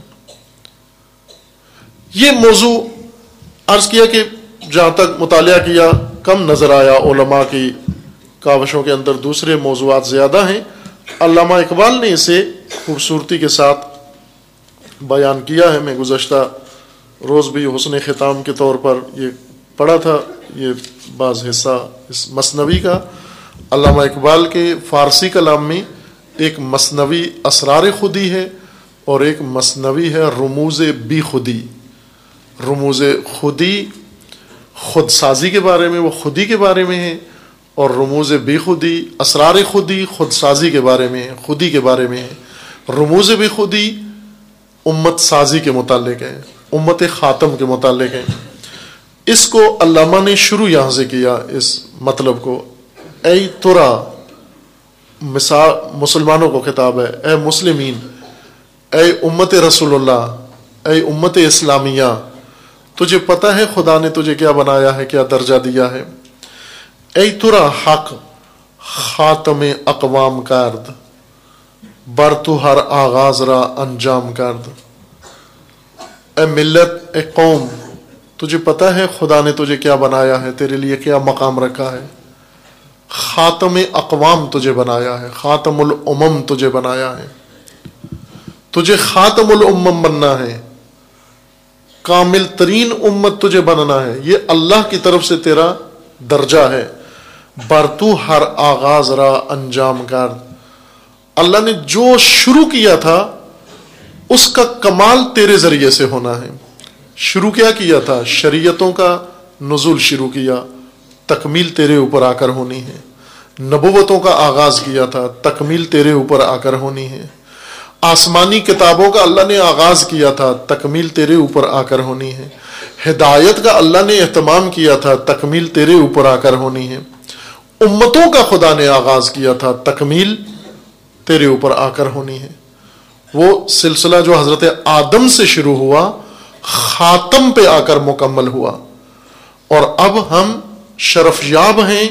S1: یہ موضوع عرض کیا کہ جہاں تک مطالعہ کیا کم نظر آیا، علماء کی کاوشوں کے اندر دوسرے موضوعات زیادہ ہیں۔ علامہ اقبال نے اسے خوبصورتی کے ساتھ بیان کیا ہے۔ میں گزشتہ روز بھی حسن ختام کے طور پر یہ پڑھا تھا، یہ بعض حصہ اس مثنوی کا۔ علامہ اقبال کے فارسی کلام میں ایک مثنوی اسرار خودی ہے اور ایک مثنوی ہے رموز بی خودی۔ رموز خودی خود سازی کے بارے میں، وہ خودی کے بارے میں ہے، اور رموز بی خودی اسرار خودی خود سازی کے بارے میں ہے، خودی کے بارے میں ہے۔ رموز بی خودی امت سازی کے متعلق ہے، امت خاتم کے متعلق ہے۔ اس کو علامہ نے شروع یہاں سے کیا، اس مطلب کو، اے ترا، مثال مسلمانوں کو خطاب ہے، اے مسلمین، اے امت رسول اللہ، اے امت اسلامیہ، تجھے پتہ ہے خدا نے تجھے کیا بنایا ہے، کیا درجہ دیا ہے؟ اے ترا حق خاتم اقوام کرد، بر تو ہر آغاز را انجام کرد۔ اے ملت، اے قوم، تجھے پتہ ہے خدا نے تجھے کیا بنایا ہے، تیرے لیے کیا مقام رکھا ہے؟ خاتم اقوام تجھے بنایا ہے، خاتم الامم تجھے بنایا ہے، تجھے خاتم الامم بننا ہے، کامل ترین امت تجھے بننا ہے، یہ اللہ کی طرف سے تیرا درجہ ہے۔ برتو ہر آغاز را انجام کر، اللہ نے جو شروع کیا تھا اس کا کمال تیرے ذریعے سے ہونا ہے۔ شروع کیا کیا تھا؟ شریعتوں کا نزول شروع کیا، تکمیل تیرے اوپر آ کر ہونی ہے۔ نبوتوں کا آغاز کیا تھا، تکمیل تیرے اوپر آ کر ہونی ہے۔ آسمانی کتابوں کا اللہ نے آغاز کیا تھا، تکمیل تیرے اوپر آ کر ہونی ہے۔ ہدایت کا اللہ نے اہتمام کیا تھا، تکمیل تیرے اوپر آ کر ہونی ہے۔ امتوں کا خدا نے آغاز کیا تھا، تکمیل تیرے اوپر آ کر ہونی ہے۔ وہ سلسلہ جو حضرت آدم سے شروع ہوا، خاتم پہ آ کر مکمل ہوا، اور اب ہم شرف یاب ہیں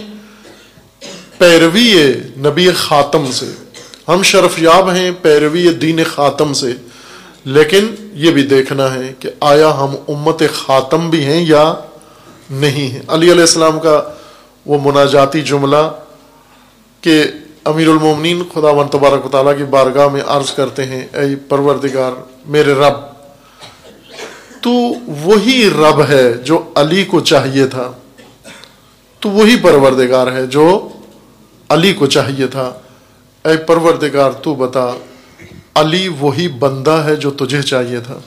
S1: پیروی نبی خاتم سے، ہم شرف یاب ہیں پیروی دین خاتم سے، لیکن یہ بھی دیکھنا ہے کہ آیا ہم امت خاتم بھی ہیں یا نہیں ہیں۔ علی علیہ السلام کا وہ مناجاتی جملہ کہ امیر المومنین خداوند تبارک و تعالیٰ کی بارگاہ میں عرض کرتے ہیں، اے پروردگار میرے رب، تو وہی رب ہے جو علی کو چاہیے تھا، تو وہی پروردگار ہے جو علی کو چاہیے تھا۔ اے پروردگار تو بتا، علی وہی بندہ ہے جو تجھے چاہیے تھا؟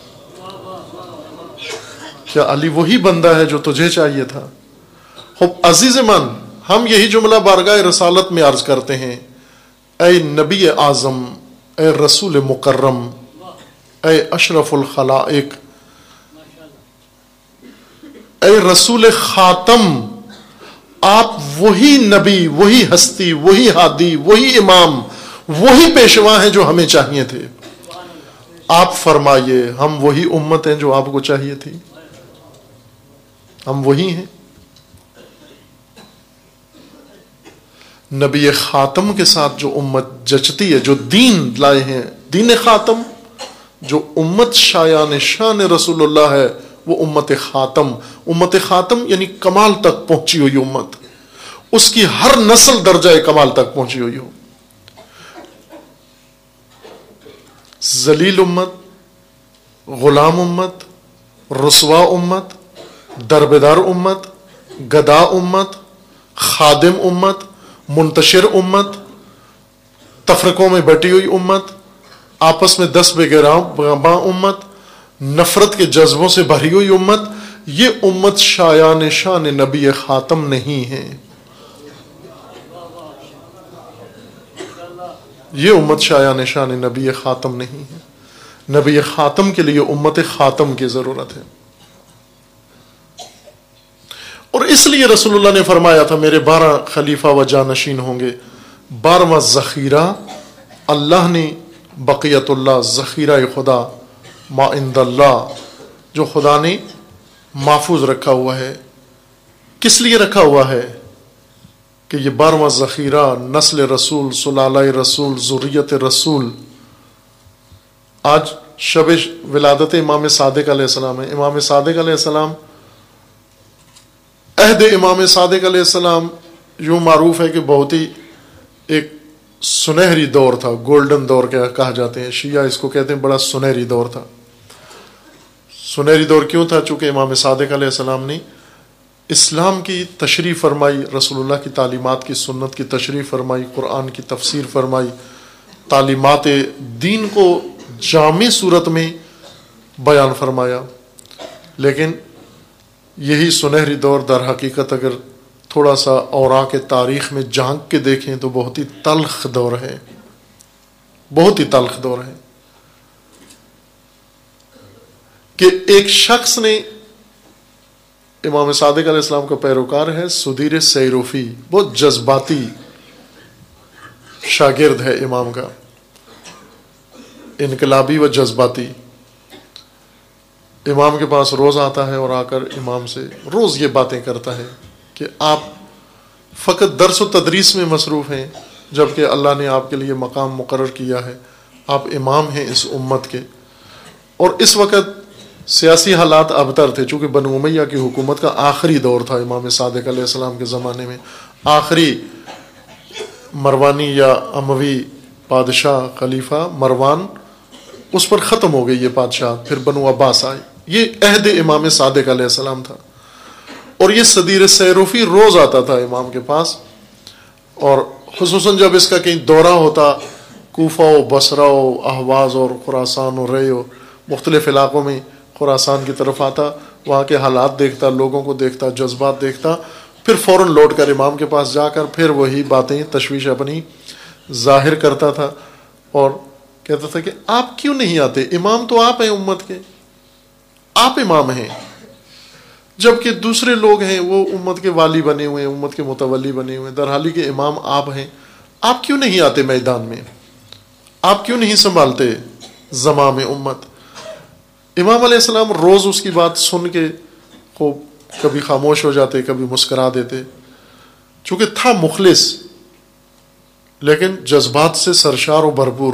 S1: کیا علی وہی بندہ ہے جو تجھے چاہیے تھا؟ خوب عزیز من، ہم یہی جملہ بارگاہ رسالت میں عرض کرتے ہیں، اے نبی اعظم، اے رسول مکرم، اے اشرف الخلائق، اے رسول خاتم، آپ وہی نبی، وہی ہستی، وہی ہادی، وہی امام، وہی پیشوا ہیں جو ہمیں چاہیے تھے۔ آپ فرمائیے، ہم وہی امت ہیں جو آپ کو چاہیے تھی؟ ہم وہی ہیں؟ نبی خاتم کے ساتھ جو امت جچتی ہے، جو دین لائے ہیں، دین خاتم، جو امت شایان شان رسول اللہ ہے، وہ امت خاتم۔ امت خاتم یعنی کمال تک پہنچی ہوئی امت، اس کی ہر نسل درجہ کمال تک پہنچی ہوئی ہو۔ ذلیل امت، غلام امت، رسوا امت، دربدار امت، گدا امت، خادم امت، منتشر امت، تفرقوں میں بٹی ہوئی امت، آپس میں دس بےگراں امت، نفرت کے جذبوں سے بھری ہوئی امت، یہ امت شایان شان نبی خاتم نہیں ہے۔ یہ امت شایان شان نبی خاتم نہیں ہے۔ نبی خاتم کے لیے امت خاتم کی ضرورت ہے، اور اس لیے رسول اللہ نے فرمایا تھا میرے بارہ خلیفہ و جانشین ہوں گے۔ بارہواں ذخیرہ اللہ نے بقیت اللہ، ذخیرہ خدا ما عند اللہ، جو خدا نے محفوظ رکھا ہوا ہے، کس لیے رکھا ہوا ہے؟ کہ یہ بارہواں ذخیرہ نسل رسول، سلالہ رسول، ذریت رسول۔ آج شب ولادت امام صادق علیہ السلام ہے۔ امام صادق علیہ السلام، عہد امام صادق علیہ السلام یوں معروف ہے کہ بہت ہی ایک سنہری دور تھا، گولڈن دور کہا جاتے ہیں، شیعہ اس کو کہتے ہیں بڑا سنہری دور تھا۔ سنہری دور کیوں تھا؟ چونکہ امام صادق علیہ السلام نے اسلام کی تشریح فرمائی، رسول اللہ کی تعلیمات کی، سنت کی تشریح فرمائی، قرآن کی تفسیر فرمائی، تعلیمات دین کو جامع صورت میں بیان فرمایا۔ لیکن یہی سنہری دور در حقیقت اگر تھوڑا سا اوراق تاریخ میں جھانک کے دیکھیں تو بہت ہی تلخ دور ہے، بہت ہی تلخ دور ہے، کہ ایک شخص نے امام صادق علیہ السلام کا پیروکار ہے سدیر سیروفی، بہت جذباتی شاگرد ہے امام کا، انقلابی و جذباتی۔ امام کے پاس روز آتا ہے اور آ کر امام سے روز یہ باتیں کرتا ہے کہ آپ فقط درس و تدریس میں مصروف ہیں، جبکہ اللہ نے آپ کے لیے مقام مقرر کیا ہے، آپ امام ہیں اس امت کے۔ اور اس وقت سیاسی حالات ابتر تھے، چونکہ بنو امیہ کی حکومت کا آخری دور تھا امام صادق علیہ السلام کے زمانے میں، آخری مروانی یا اموی بادشاہ خلیفہ مروان، اس پر ختم ہو گئی یہ بادشاہ، پھر بنو عباس آئے۔ یہ عہد امام صادق علیہ السلام تھا، اور یہ صدیر سیروفی روز آتا تھا امام کے پاس، اور خصوصاً جب اس کا کہیں دورہ ہوتا کوفہ و بصرہ و اہواز اور خراسان و رے و مختلف علاقوں میں، خراسان کی طرف آتا، وہاں کے حالات دیکھتا، لوگوں کو دیکھتا، جذبات دیکھتا، پھر فوراً لوٹ کر امام کے پاس جا کر پھر وہی باتیں تشویش اپنی ظاہر کرتا تھا، اور کہتا تھا کہ آپ کیوں نہیں آتے، امام تو آپ ہیں امت کے، آپ امام ہیں، جبکہ دوسرے لوگ ہیں وہ امت کے والی بنے ہوئے ہیں، امت کے متولی بنے ہوئے ہیں، درحالی کہ امام آپ ہیں، آپ کیوں نہیں آتے میدان میں، آپ کیوں نہیں سنبھالتے زمام امت۔ امام علیہ السلام روز اس کی بات سن کے خوب کبھی خاموش ہو جاتے، کبھی مسکرا دیتے، چونکہ تھا مخلص لیکن جذبات سے سرشار و بھرپور۔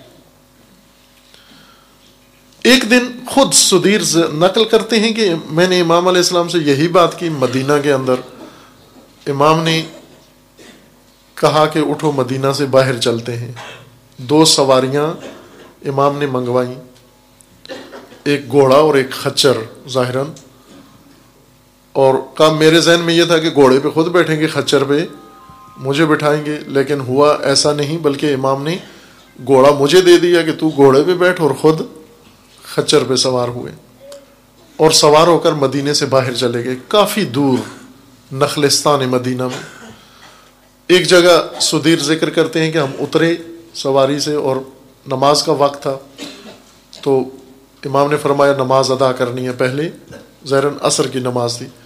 S1: ایک دن خود سدیر نقل کرتے ہیں کہ میں نے امام علیہ السلام سے یہی بات کی مدینہ کے اندر، امام نے کہا کہ اٹھو مدینہ سے باہر چلتے ہیں، دو سواریاں امام نے منگوائیں، ایک گھوڑا اور ایک خچر ظاہراً، اور کہا میرے ذہن میں یہ تھا کہ گھوڑے پہ خود بیٹھیں گے، خچر پہ مجھے بٹھائیں گے، لیکن ہوا ایسا نہیں، بلکہ امام نے گھوڑا مجھے دے دیا کہ تو گھوڑے پہ بیٹھ، اور خود خچر پہ سوار ہوئے اور سوار ہو کر مدینے سے باہر چلے گئے، کافی دور نخلستان مدینہ میں۔ ایک جگہ سدیر ذکر کرتے ہیں کہ ہم اترے سواری سے اور نماز کا وقت تھا، تو امام نے فرمایا نماز ادا کرنی ہے پہلے، ظاہراً عصر کی نماز تھی۔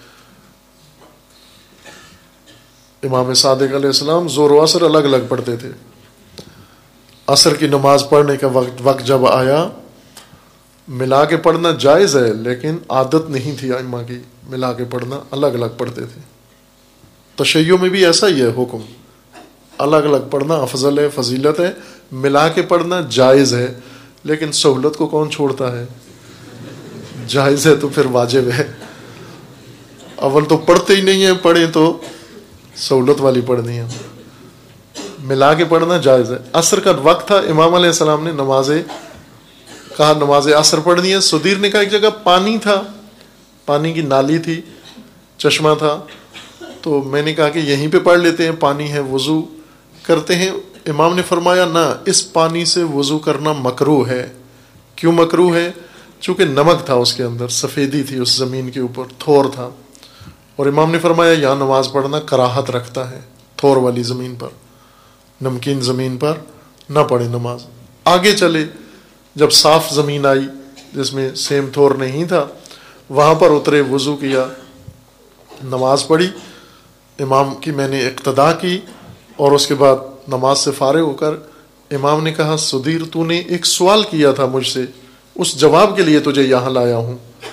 S1: امام صادق علیہ السلام زور و عصر الگ الگ پڑھتے تھے، عصر کی نماز پڑھنے کا وقت وقت جب آیا، ملا کے پڑھنا جائز ہے لیکن عادت نہیں تھی ائمہ کی ملا کے پڑھنا، الگ الگ پڑھتے تھے۔ تشیع میں بھی ایسا ہی ہے حکم، الگ الگ پڑھنا افضل ہے، فضیلت ہے، ملا کے پڑھنا جائز ہے، لیکن سہولت کو کون چھوڑتا ہے، جائز ہے تو پھر واجب ہے، اول تو پڑھتے ہی نہیں ہیں، پڑھیں تو سہولت والی پڑھنی ہے، ملا کے پڑھنا جائز ہے۔ عصر کا وقت تھا، امام علیہ السلام نے نمازیں کہا نماز عصر پڑھنی ہے، سدیر نے کہا ایک جگہ پانی تھا، پانی کی نالی تھی، چشمہ تھا، تو میں نے کہا کہ یہیں پہ پڑھ لیتے ہیں، پانی ہے، وضو کرتے ہیں۔ امام نے فرمایا نہ، اس پانی سے وضو کرنا مکروہ ہے۔ کیوں مکروہ ہے؟ چونکہ نمک تھا اس کے اندر، سفیدی تھی اس زمین کے اوپر، تھور تھا، اور امام نے فرمایا یہاں نماز پڑھنا کراہت رکھتا ہے، تھور والی زمین پر، نمکین زمین پر نہ پڑھے نماز۔ آگے چلے، جب صاف زمین آئی جس میں سیم تھور نہیں تھا، وہاں پر اترے، وضو کیا، نماز پڑھی، امام کی میں نے اقتداء کی، اور اس کے بعد نماز سے فارغ ہو کر امام نے کہا سدیر تو نے ایک سوال کیا تھا مجھ سے، اس جواب کے لیے تجھے یہاں لایا ہوں۔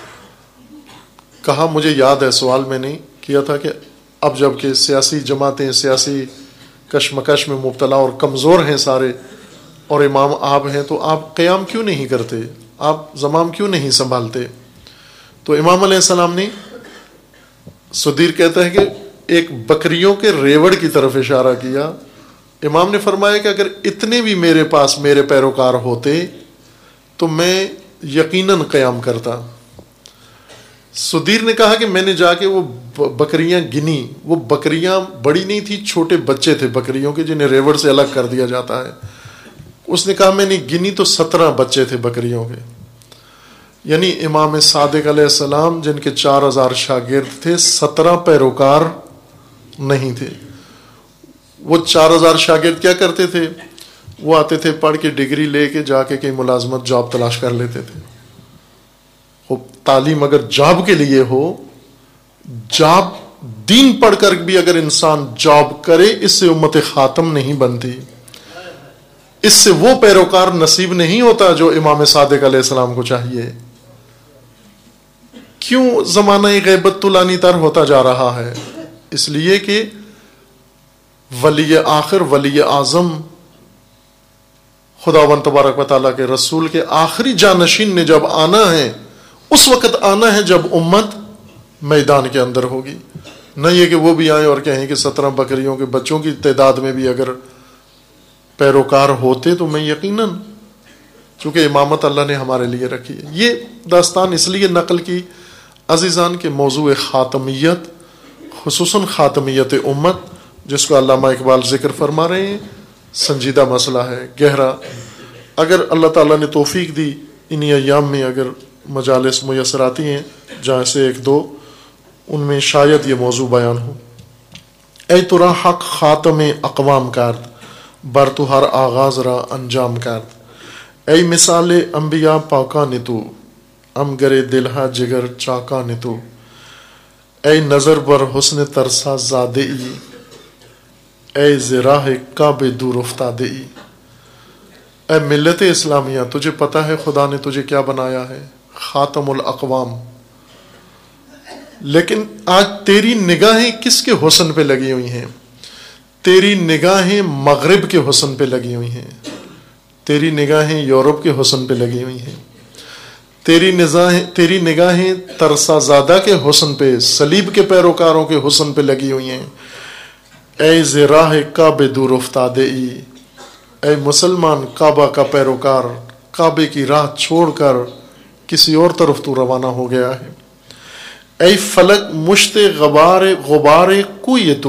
S1: کہا مجھے یاد ہے سوال میں نے کیا تھا کہ اب جب کہ سیاسی جماعتیں سیاسی کشمکش میں مبتلا اور کمزور ہیں سارے، اور امام آپ ہیں، تو آپ قیام کیوں نہیں کرتے، آپ زمام کیوں نہیں سنبھالتے؟ تو امام علیہ السلام نے، سدیر کہتا ہے کہ ایک بکریوں کے ریوڑ کی طرف اشارہ کیا، امام نے فرمایا کہ اگر اتنے بھی میرے پاس میرے پیروکار ہوتے تو میں یقیناً قیام کرتا۔ سدیر نے کہا کہ میں نے جا کے وہ بکریاں گنی، وہ بکریاں بڑی نہیں تھی، چھوٹے بچے تھے بکریوں کے جنہیں ریوڑ سے الگ کر دیا جاتا ہے۔ اس نے کہا میں نے گنی تو سترہ بچے تھے بکریوں کے، یعنی امام صادق علیہ السلام جن کے چار ہزار شاگرد تھے، سترہ پیروکار نہیں تھے۔ وہ چار ہزار شاگرد کیا کرتے تھے؟ وہ آتے تھے پڑھ کے ڈگری لے کے جا کے کہیں ملازمت جاب تلاش کر لیتے تھے۔ وہ تعلیم اگر جاب کے لیے ہو جاب دین پڑھ کر بھی اگر انسان جاب کرے، اس سے امت خاتم نہیں بنتی، اس سے وہ پیروکار نصیب نہیں ہوتا جو امام صادق علیہ السلام کو چاہیے۔ کیوں زمانہ غیبت طولانی تر ہوتا جا رہا ہے؟ اس لیے کہ ولی آخر، ولی اعظم، خداوند تبارک و تعالیٰ کے رسول کے آخری جانشین نے جب آنا ہے، اس وقت آنا ہے جب امت میدان کے اندر ہوگی۔ نہ یہ کہ وہ بھی آئیں اور کہیں کہ سترہ بکریوں کے بچوں کی تعداد میں بھی اگر پیروکار ہوتے تو میں یقیناً، چونکہ امامت اللہ نے ہمارے لیے رکھی ہے۔ یہ داستان اس لیے نقل کی عزیزان کہ موضوع خاتمیت، خصوصاً خاتمیت امت، جس کو علامہ اقبال ذکر فرما رہے ہیں، سنجیدہ مسئلہ ہے، گہرا۔ اگر اللہ تعالیٰ نے توفیق دی، انہی ایام میں اگر مجالس میسر آتی ہیں جہاں سے ایک دو، ان میں شاید یہ موضوع بیان ہو۔ اے ترا حق خاتم اقوام کرد، بر تو ہر آغاز را انجام کرد۔ اے مثال انبیاء پاکا نتو، ام گرے دلہا جگر چاکا نتو۔ اے نظر بر حسن ترسا زادے ای، اے زراہ کعب دور افتادے ای۔ اے ملت اسلامیہ، تجھے پتہ ہے خدا نے تجھے کیا بنایا ہے؟ خاتم الاقوام۔ لیکن آج تیری نگاہیں کس کے حسن پہ لگی ہوئی ہیں؟ تیری نگاہیں مغرب کے حسن پہ لگی ہوئی ہیں، تیری نگاہیں یورپ کے حسن پہ لگی ہوئی ہیں، تیری نگاہیں تیری نگاہیں ترسا زادہ کے حسن پہ، صلیب کے پیروکاروں کے حسن پہ لگی ہوئی ہیں۔ اے زراہ کعبہ دور افتادے ای، اے مسلمان کعبہ کا پیروکار، کعبے کی راہ چھوڑ کر کسی اور طرف تو روانہ ہو گیا ہے۔ اے فلک مشت غبار غبار کوئی تو،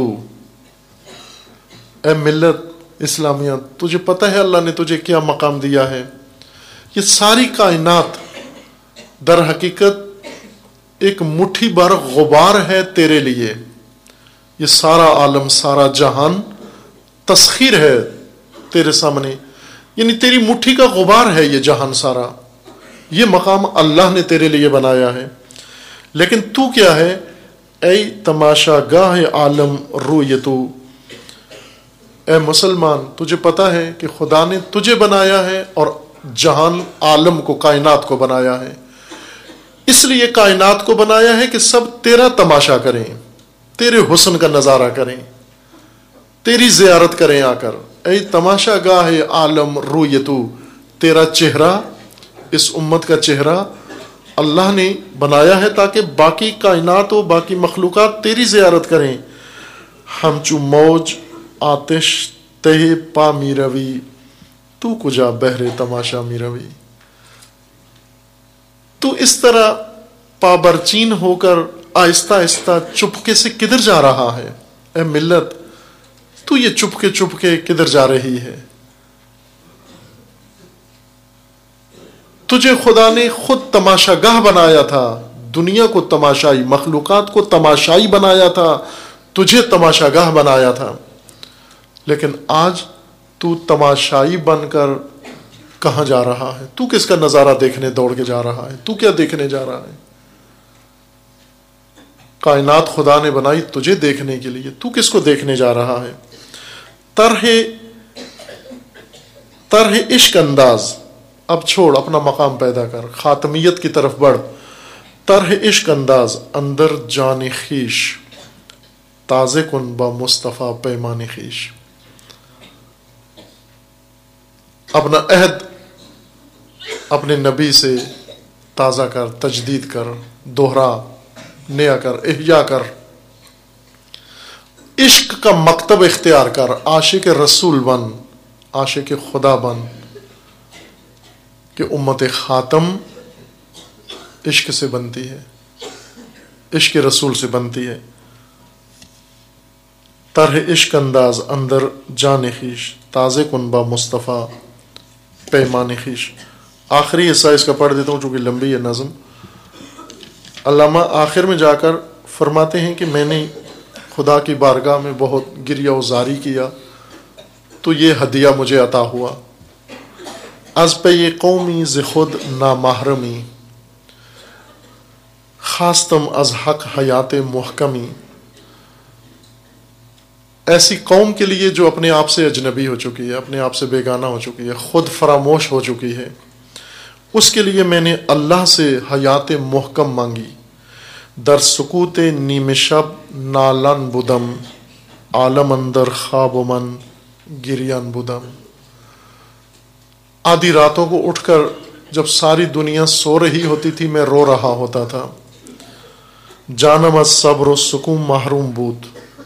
S1: اے ملت اسلامیہ، تجھے پتہ ہے اللہ نے تجھے کیا مقام دیا ہے؟ یہ ساری کائنات در حقیقت ایک مٹھی بھر غبار ہے تیرے لیے۔ یہ سارا عالم، سارا جہان تسخیر ہے تیرے سامنے، یعنی تیری مٹھی کا غبار ہے یہ جہان سارا۔ یہ مقام اللہ نے تیرے لیے بنایا ہے، لیکن تو کیا ہے؟ اے تماشا گاہ عالم رویتو، اے مسلمان تجھے پتہ ہے کہ خدا نے تجھے بنایا ہے اور جہان عالم کو، کائنات کو بنایا ہے۔ اس لیے کائنات کو بنایا ہے کہ سب تیرا تماشا کریں، تیرے حسن کا نظارہ کریں، تیری زیارت کریں آ کر۔ اے تماشا گاہ عالم رویتو، تیرا چہرہ، اس امت کا چہرہ اللہ نے بنایا ہے تاکہ باقی کائنات و باقی مخلوقات تیری زیارت کریں۔ ہم چو موج آتش تہ پا می روی، تو کجا بہر تماشا می روی۔ تو اس طرح پابرچین ہو کر آہستہ آہستہ چپکے سے کدھر جا رہا ہے؟ اے ملت، تو یہ چپکے چپکے کدھر جا رہی ہے؟ تجھے خدا نے خود تماشا گاہ بنایا تھا، دنیا کو تماشائی، مخلوقات کو تماشائی بنایا تھا، تجھے تماشا گاہ بنایا تھا۔ لیکن آج تو تماشائی بن کر کہاں جا رہا ہے؟ تو کس کا نظارہ دیکھنے دوڑ کے جا رہا ہے؟ تو کیا دیکھنے جا رہا ہے؟ کائنات خدا نے بنائی تجھے دیکھنے کے لیے، تو کس کو دیکھنے جا رہا ہے؟ طرح طرح عشق انداز، اب چھوڑ، اپنا مقام پیدا کر، خاتمیت کی طرف بڑھ۔ طرح عشق انداز اندر جان خیش، تازے کن با مصطفیٰ پیمان خیش۔ اپنا عہد اپنے نبی سے تازہ کر، تجدید کر، دوہرا، نیا کر، احیا کر۔ عشق کا مکتب اختیار کر، عاشق رسول بن، عاشق خدا بن، کہ امت خاتم عشق سے بنتی ہے، عشق رسول سے بنتی ہے۔ طرح عشق انداز اندر جان خیش، تازے کن با مصطفیٰ پیمان خیش۔ آخری حصہ اس کا پڑھ دیتا ہوں چونکہ لمبی ہے نظم۔ علامہ آخر میں جا کر فرماتے ہیں کہ میں نے خدا کی بارگاہ میں بہت گریہ و زاری کیا تو یہ ہدیہ مجھے عطا ہوا۔ از پہ یہ قومی ز خود نامحرمی، خاصتم از حق حیات محکمی، ایسی قوم کے لیے جو اپنے آپ سے اجنبی ہو چکی ہے، اپنے آپ سے بیگانہ ہو چکی ہے، خود فراموش ہو چکی ہے، اس کے لیے میں نے اللہ سے حیات محکم مانگی. در سکوت نیم شب نالن بدم، عالم اندر خواب من گریان بدم. آدھی راتوں کو اٹھ کر جب ساری دنیا سو رہی ہوتی تھی میں رو رہا ہوتا تھا. جانم از صبر و سکون محروم بود،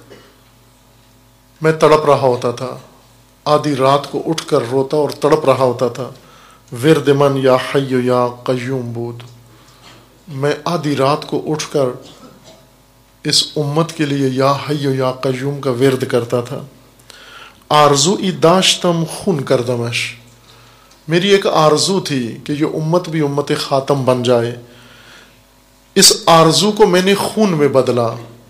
S1: میں تڑپ رہا ہوتا تھا. آدھی رات کو اٹھ کر روتا اور تڑپ رہا ہوتا تھا. ورد من یا حی یا قیوم بود، میں آدھی رات کو اٹھ کر اس امت کے لیے یا حی یا قیوم کا ورد کرتا تھا. آرزو ای داشتم خون کردمش، میری ایک آرزو تھی کہ یہ امت بھی امت خاتم بن جائے. اس آرزو کو میں نے خون میں بدلا.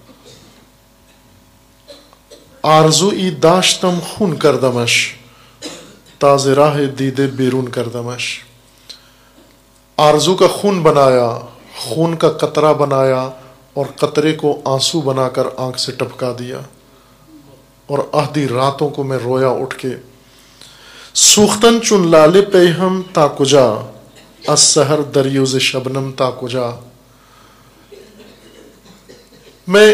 S1: آرزو ای داشتم خون کردمش، تاز راہ دیدے بیرون کردمش. آرزو کا خون بنایا، خون کا قطرہ بنایا اور قطرے کو آنسو بنا کر آنکھ سے ٹپکا دیا. اور آدھی راتوں کو میں رویا اٹھ کے. سوختن چون لالے پیہم تا کجا، از سحر دریوز شبنم تا کجا. میں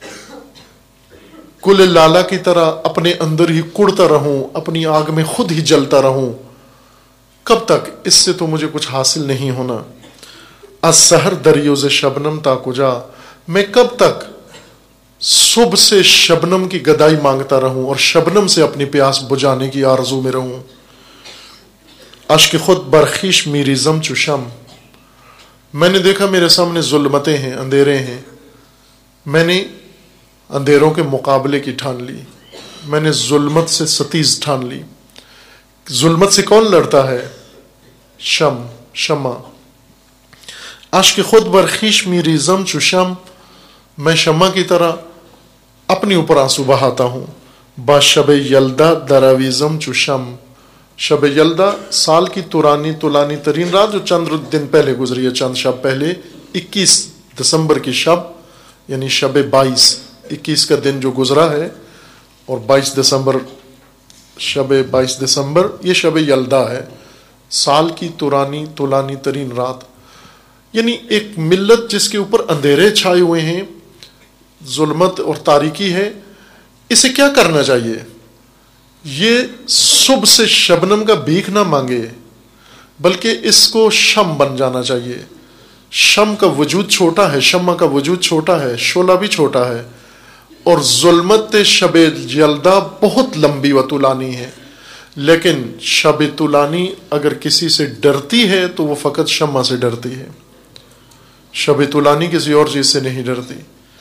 S1: گل لالا کی طرح اپنے اندر ہی کڑتا رہوں، اپنی آگ میں خود ہی جلتا رہوں. کب تک؟ اس سے تو مجھے کچھ حاصل نہیں ہونا. از سحر دریوز شبنم تا کجا، میں کب تک صبح سے شبنم کی گدائی مانگتا رہوں اور شبنم سے اپنی پیاس بجھانے کی آرزو میں رہوں. اشک خود برخیش میری زم چشم، میں نے دیکھا میرے سامنے ظلمتیں ہیں، اندھیرے ہیں. میں نے اندھیروں کے مقابلے کی ٹھان لی، میں نے ظلمت سے ستیز ٹھان لی. ظلمت سے کون لڑتا ہے؟ شم، شمع. اشک خود برخیش میری زم چشم، میں شمع کی طرح اپنی اوپر آنسو بہاتا ہوں. با شب یلدا دراویزم چشم، شب یلدا سال کی تورانی تولانی ترین رات جو چند دن پہلے گزری ہے، چند شب پہلے، اکیس دسمبر کی شب، یعنی شب بائیس، اکیس کا دن جو گزرا ہے اور بائیس دسمبر، شب بائیس دسمبر، یہ شب یلدا ہے، سال کی تورانی تولانی ترین رات. یعنی ایک ملت جس کے اوپر اندھیرے چھائے ہوئے ہیں، ظلمت اور تاریکی ہے، اسے کیا کرنا چاہیے؟ یہ صبح سے شبنم کا بھیک نہ مانگے، بلکہ اس کو شم بن جانا چاہیے. شم کا وجود چھوٹا ہے، شمع کا وجود چھوٹا ہے، شعلہ بھی چھوٹا ہے، اور ظلمت شب یلدا بہت لمبی و طولانی ہے. لیکن شب طولانی اگر کسی سے ڈرتی ہے تو وہ فقط شمع سے ڈرتی ہے، شب طولانی کسی اور چیز سے نہیں ڈرتی.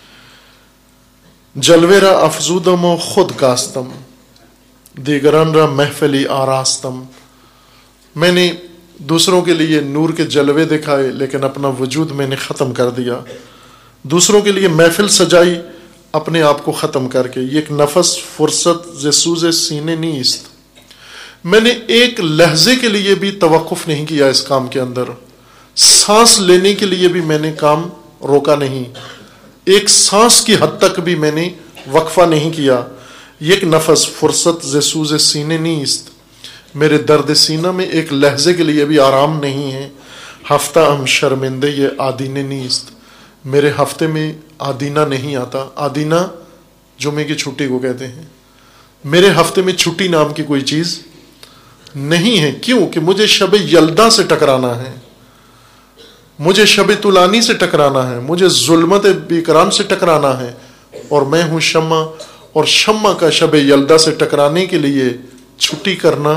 S1: جلوے را افزودم و خود کاستم، دیگران را محفلی آراستم. میں نے دوسروں کے لیے نور کے جلوے دکھائے لیکن اپنا وجود میں نے ختم کر دیا. دوسروں کے لیے محفل سجائی اپنے آپ کو ختم کر کے. یہ ایک نفس فرصت ز سوز سینے نیست، میں نے ایک لحظے کے لیے بھی توقف نہیں کیا اس کام کے اندر. سانس لینے کے لیے بھی میں نے کام روکا نہیں، ایک سانس کی حد تک بھی میں نے وقفہ نہیں کیا. یہ ایک نفس فرصت ز سوز سینے نیست، میرے درد سینہ میں ایک لحظے کے لیے بھی آرام نہیں ہے. ہفتہ ہم شرمندے یہ آدینے نیست، میرے ہفتے میں آدینہ نہیں آتا. آدینہ جمعے کی چھٹی کو کہتے ہیں. میرے ہفتے میں چھٹی نام کی کوئی چیز نہیں ہے. کیوں؟ کہ مجھے شب یلدا سے ٹکرانا ہے، مجھے شب طولانی سے ٹکرانا ہے، مجھے ظلمت بیکران سے ٹکرانا ہے، اور میں ہوں شمع، اور شمع کا شب یلدا سے ٹکرانے کے لیے چھٹی کرنا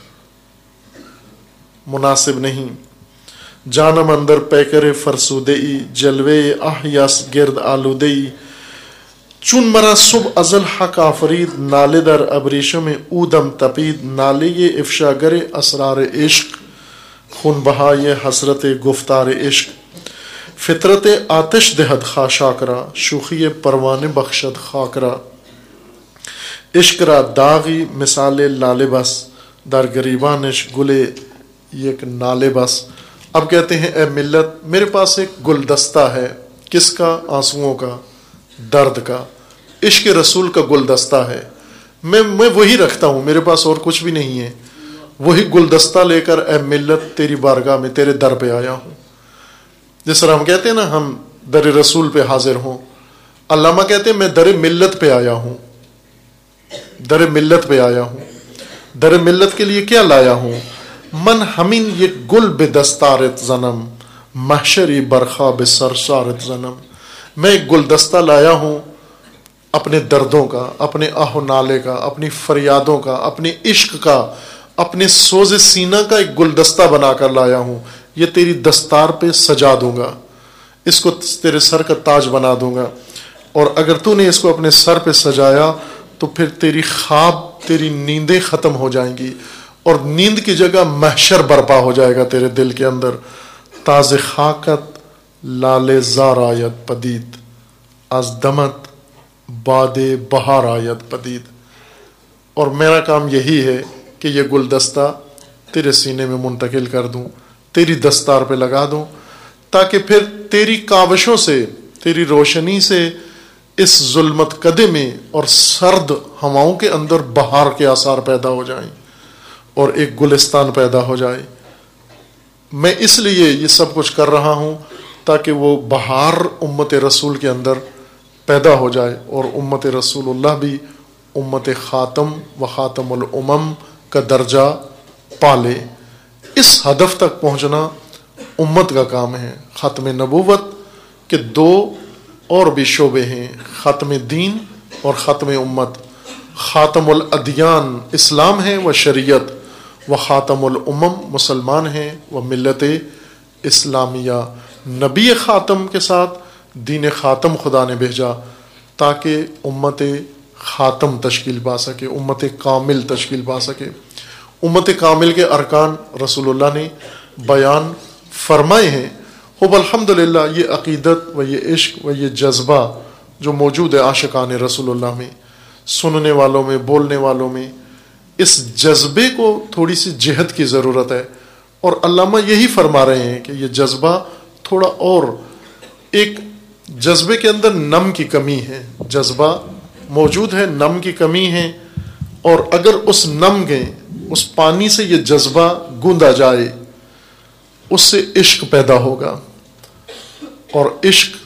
S1: مناسب نہیں. جانم اندر پیکر فرسودئی، جلوے احیاس گرد آلودئی. چون مرا صبح ازل حق آفرید، نالے در ابریشم اودم تپید. نالے یہ افشاگر اسرار عشق، خون بہا یہ حسرت گفتار عشق. فطرت آتش دہد خاشاکرا، شوخی پروان بخشد خاکرا. عشق را داغی مثال لالے بس، در گریبانش گلے یک نالے بس. اب کہتے ہیں اے ملت، میرے پاس ایک گلدستہ ہے، کس کا؟ آنسوؤں کا، درد کا۔ عشق رسول کا گلدستہ ہے، میں میں وہی رکھتا ہوں، میرے پاس اور کچھ بھی نہیں ہے، وہی گلدستہ لے کر اے ملت تیری بارگاہ میں تیرے در پہ آیا ہوں۔ جس طرح ہم کہتے ہیں نا ہم در رسول پہ حاضر ہوں، علامہ کہتے ہیں میں در ملت پہ آیا ہوں، در ملت پہ آیا ہوں۔ در ملت کے لیے کیا لایا ہوں؟ من ہمین یہ گل بے دستارت زنم، محشری برخا بے سرسارت زنم۔ میں ایک گلدستہ لایا ہوں اپنے دردوں کا، اپنے آہ و نالے کا، اپنی فریادوں کا، اپنے عشق کا، اپنے سوز سینہ کا ایک گلدستہ بنا کر لایا ہوں۔ یہ تیری دستار پہ سجا دوں گا، اس کو تیرے سر کا تاج بنا دوں گا، اور اگر تو نے اس کو اپنے سر پہ سجایا تو پھر تیری خواب، تیری نیندیں ختم ہو جائیں گی، اور نیند کی جگہ محشر برپا ہو جائے گا تیرے دل کے اندر۔ تاز خاکت لال زار آیت پدید، از دمت باد بہار آیت پدید۔ اور میرا کام یہی ہے کہ یہ گلدستہ تیرے سینے میں منتقل کر دوں، تیری دستار پہ لگا دوں، تاکہ پھر تیری کاوشوں سے، تیری روشنی سے اس ظلمت کدے میں اور سرد ہواؤں کے اندر بہار کے آثار پیدا ہو جائیں اور ایک گلستان پیدا ہو جائے۔ میں اس لیے یہ سب کچھ کر رہا ہوں تاکہ وہ بہار امت رسول کے اندر پیدا ہو جائے، اور امت رسول اللہ بھی امت خاتم و خاتم الامم کا درجہ پالے۔ اس ہدف تک پہنچنا امت کا کام ہے۔ ختم نبوت کے دو اور بھی شعبے ہیں، ختم دین اور ختم امت۔ خاتم الادیان اسلام ہے و شریعت، و خاتم الامم مسلمان ہیں و ملت اسلامیہ۔ نبی خاتم کے ساتھ دین خاتم خدا نے بھیجا تاکہ امت خاتم تشکیل پا سکے، امت کامل تشکیل پا سکے۔ امت کامل کے ارکان رسول اللہ نے بیان فرمائے ہیں۔ خوب الحمدللہ یہ عقیدت و یہ عشق و یہ جذبہ جو موجود ہے عاشقان رسول اللہ میں، سننے والوں میں، بولنے والوں میں، اس جذبے کو تھوڑی سی جہد کی ضرورت ہے، اور علامہ یہی فرما رہے ہیں کہ یہ جذبہ تھوڑا اور، ایک جذبے کے اندر نم کی کمی ہے، جذبہ موجود ہے، نم کی کمی ہے، اور اگر اس نم کے اس پانی سے یہ جذبہ گوندا جائے، اس سے عشق پیدا ہوگا، اور عشق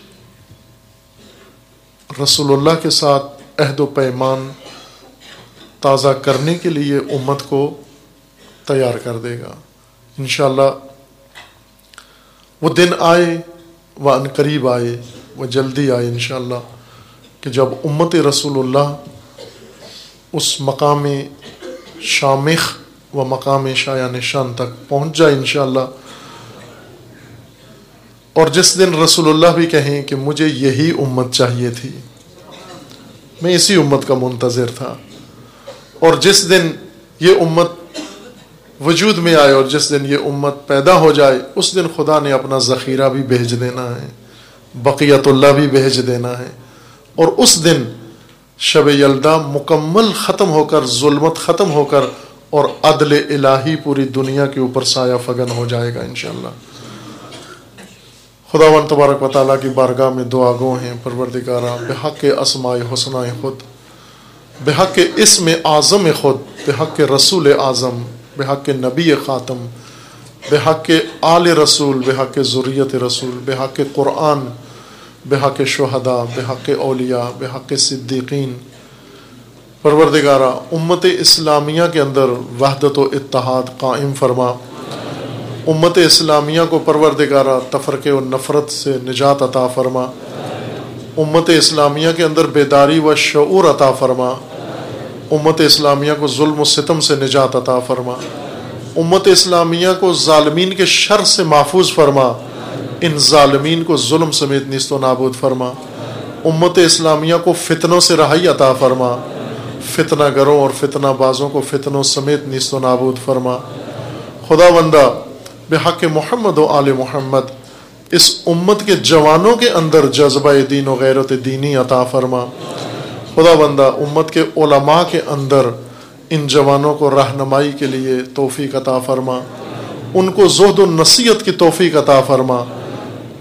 S1: رسول اللہ کے ساتھ عہد و پیمان تازہ کرنے کے لیے امت کو تیار کر دے گا انشاءاللہ۔ وہ دن آئے، وہ ان قریب آئے، وہ جلدی آئے انشاءاللہ، کہ جب امت رسول اللہ اس مقام شامخ و مقام شایان شان تک پہنچ جائے انشاءاللہ، اور جس دن رسول اللہ بھی کہیں کہ مجھے یہی امت چاہیے تھی، میں اسی امت کا منتظر تھا، اور جس دن یہ امت وجود میں آئے اور جس دن یہ امت پیدا ہو جائے، اس دن خدا نے اپنا ذخیرہ بھی بھیج دینا ہے، بقیت اللہ بھی بھیج دینا ہے، اور اس دن شب یلدا مکمل ختم ہو کر، ظلمت ختم ہو کر، اور عدل الہی پوری دنیا کے اوپر سایہ فگن ہو جائے گا انشاءاللہ۔ خداوند تبارک و تعالیٰ کی بارگاہ میں دعا گو ہیں، پروردگارا بحق اسماء حسنہ خود، بحق اسم اعظم خود، بحق رسول اعظم، بحق نبی خاتم، بحق آل رسول، بحق ذریت رسول، بحق قرآن، بحق شہداء، بحق اولیاء، بحق صدیقین، پروردگارا امت اسلامیہ کے اندر وحدت و اتحاد قائم فرما، امت اسلامیہ کو پروردگارا تفرقے و نفرت سے نجات عطا فرما، امت اسلامیہ کے اندر بیداری و شعور عطا فرما، امت اسلامیہ کو ظلم و ستم سے نجات عطا فرما، امت اسلامیہ کو ظالمین کے شر سے محفوظ فرما، ان ظالمین کو ظلم سمیت نیست و نابود فرما، امت اسلامیہ کو فتنوں سے رہائی عطا فرما، فتنہ گروں اور فتنہ بازوں کو فتنوں سمیت نیست و نابود فرما۔ خدا بندہ بحق محمد و آل محمد اس امت کے جوانوں کے اندر جذبہ دین و غیرت دینی عطا فرما۔ خدا بندہ امت کے علماء کے اندر ان جوانوں کو رہنمائی کے لیے توفیق عطا فرما، ان کو زہد و نصیحت کی توفیق عطا فرما،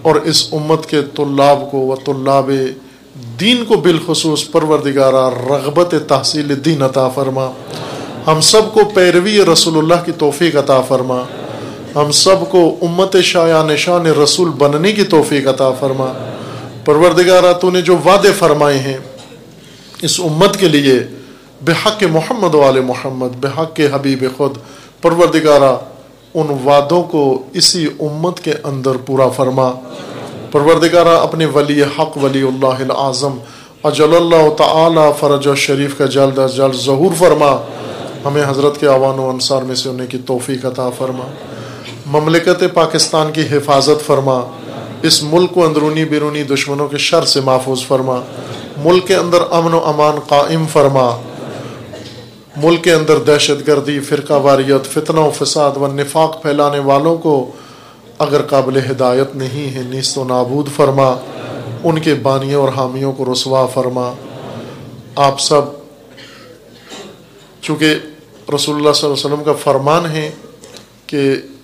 S1: اور اس امت کے طلاب کو و طلاب دین کو بالخصوص پروردگارہ رغبت تحصیل دین عطا فرما، ہم سب کو پیروی رسول اللہ کی توفیق عطا فرما، ہم سب کو امت شایان شان رسول بننے کی توفیق عطا فرما۔ پروردگارہ تو نے جو وعدے فرمائے ہیں اس امت کے لیے بحق محمد و آل محمد، بحق حبیب خود، پروردگارہ ان وعدوں کو اسی امت کے اندر پورا فرما۔ پروردگارہ اپنے ولی حق ولی اللہ العظم اجل اللہ تعالی فرج شریف کا جلد از جلد ظہور فرما، ہمیں حضرت کے اعوان و انصار میں سے ہونے کی توفیق عطا فرما۔ مملکت پاکستان کی حفاظت فرما، اس ملک کو اندرونی بیرونی دشمنوں کے شر سے محفوظ فرما، ملک کے اندر امن و امان قائم فرما، ملک کے اندر دہشت گردی، فرقہ واریت، فتنہ و فساد و نفاق پھیلانے والوں کو اگر قابل ہدایت نہیں ہے نیست و نابود فرما، ان کے بانیوں اور حامیوں کو رسوا فرما۔ آپ سب چونکہ رسول اللہ صلی اللہ علیہ وسلم کا فرمان ہے کہ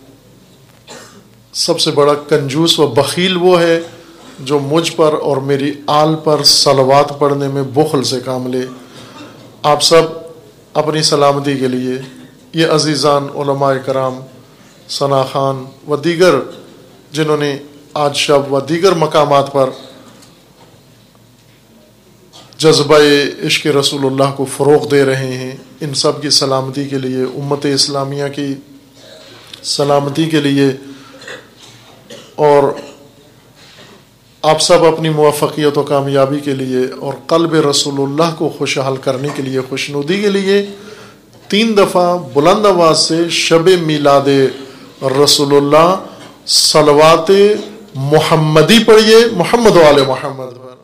S1: سب سے بڑا کنجوس و بخیل وہ ہے جو مجھ پر اور میری آل پر صلوات پڑھنے میں بخل سے کام لے۔ آپ سب اپنی سلامتی کے لیے یہ عزیزان علماء کرام، ثنا خان و دیگر جنہوں نے آج شب و دیگر مقامات پر جذبہ عشق رسول اللہ کو فروغ دے رہے ہیں، ان سب کی سلامتی کے لیے، امت اسلامیہ کی سلامتی کے لیے، اور آپ سب اپنی موفقیت و کامیابی کے لیے اور قلب رسول اللہ کو خوشحال کرنے کے لیے، خوشنودی کے لیے تین دفعہ بلند آواز سے شب میلاد رسول اللہ صلوات محمدی پڑھیے، محمد و آل محمد۔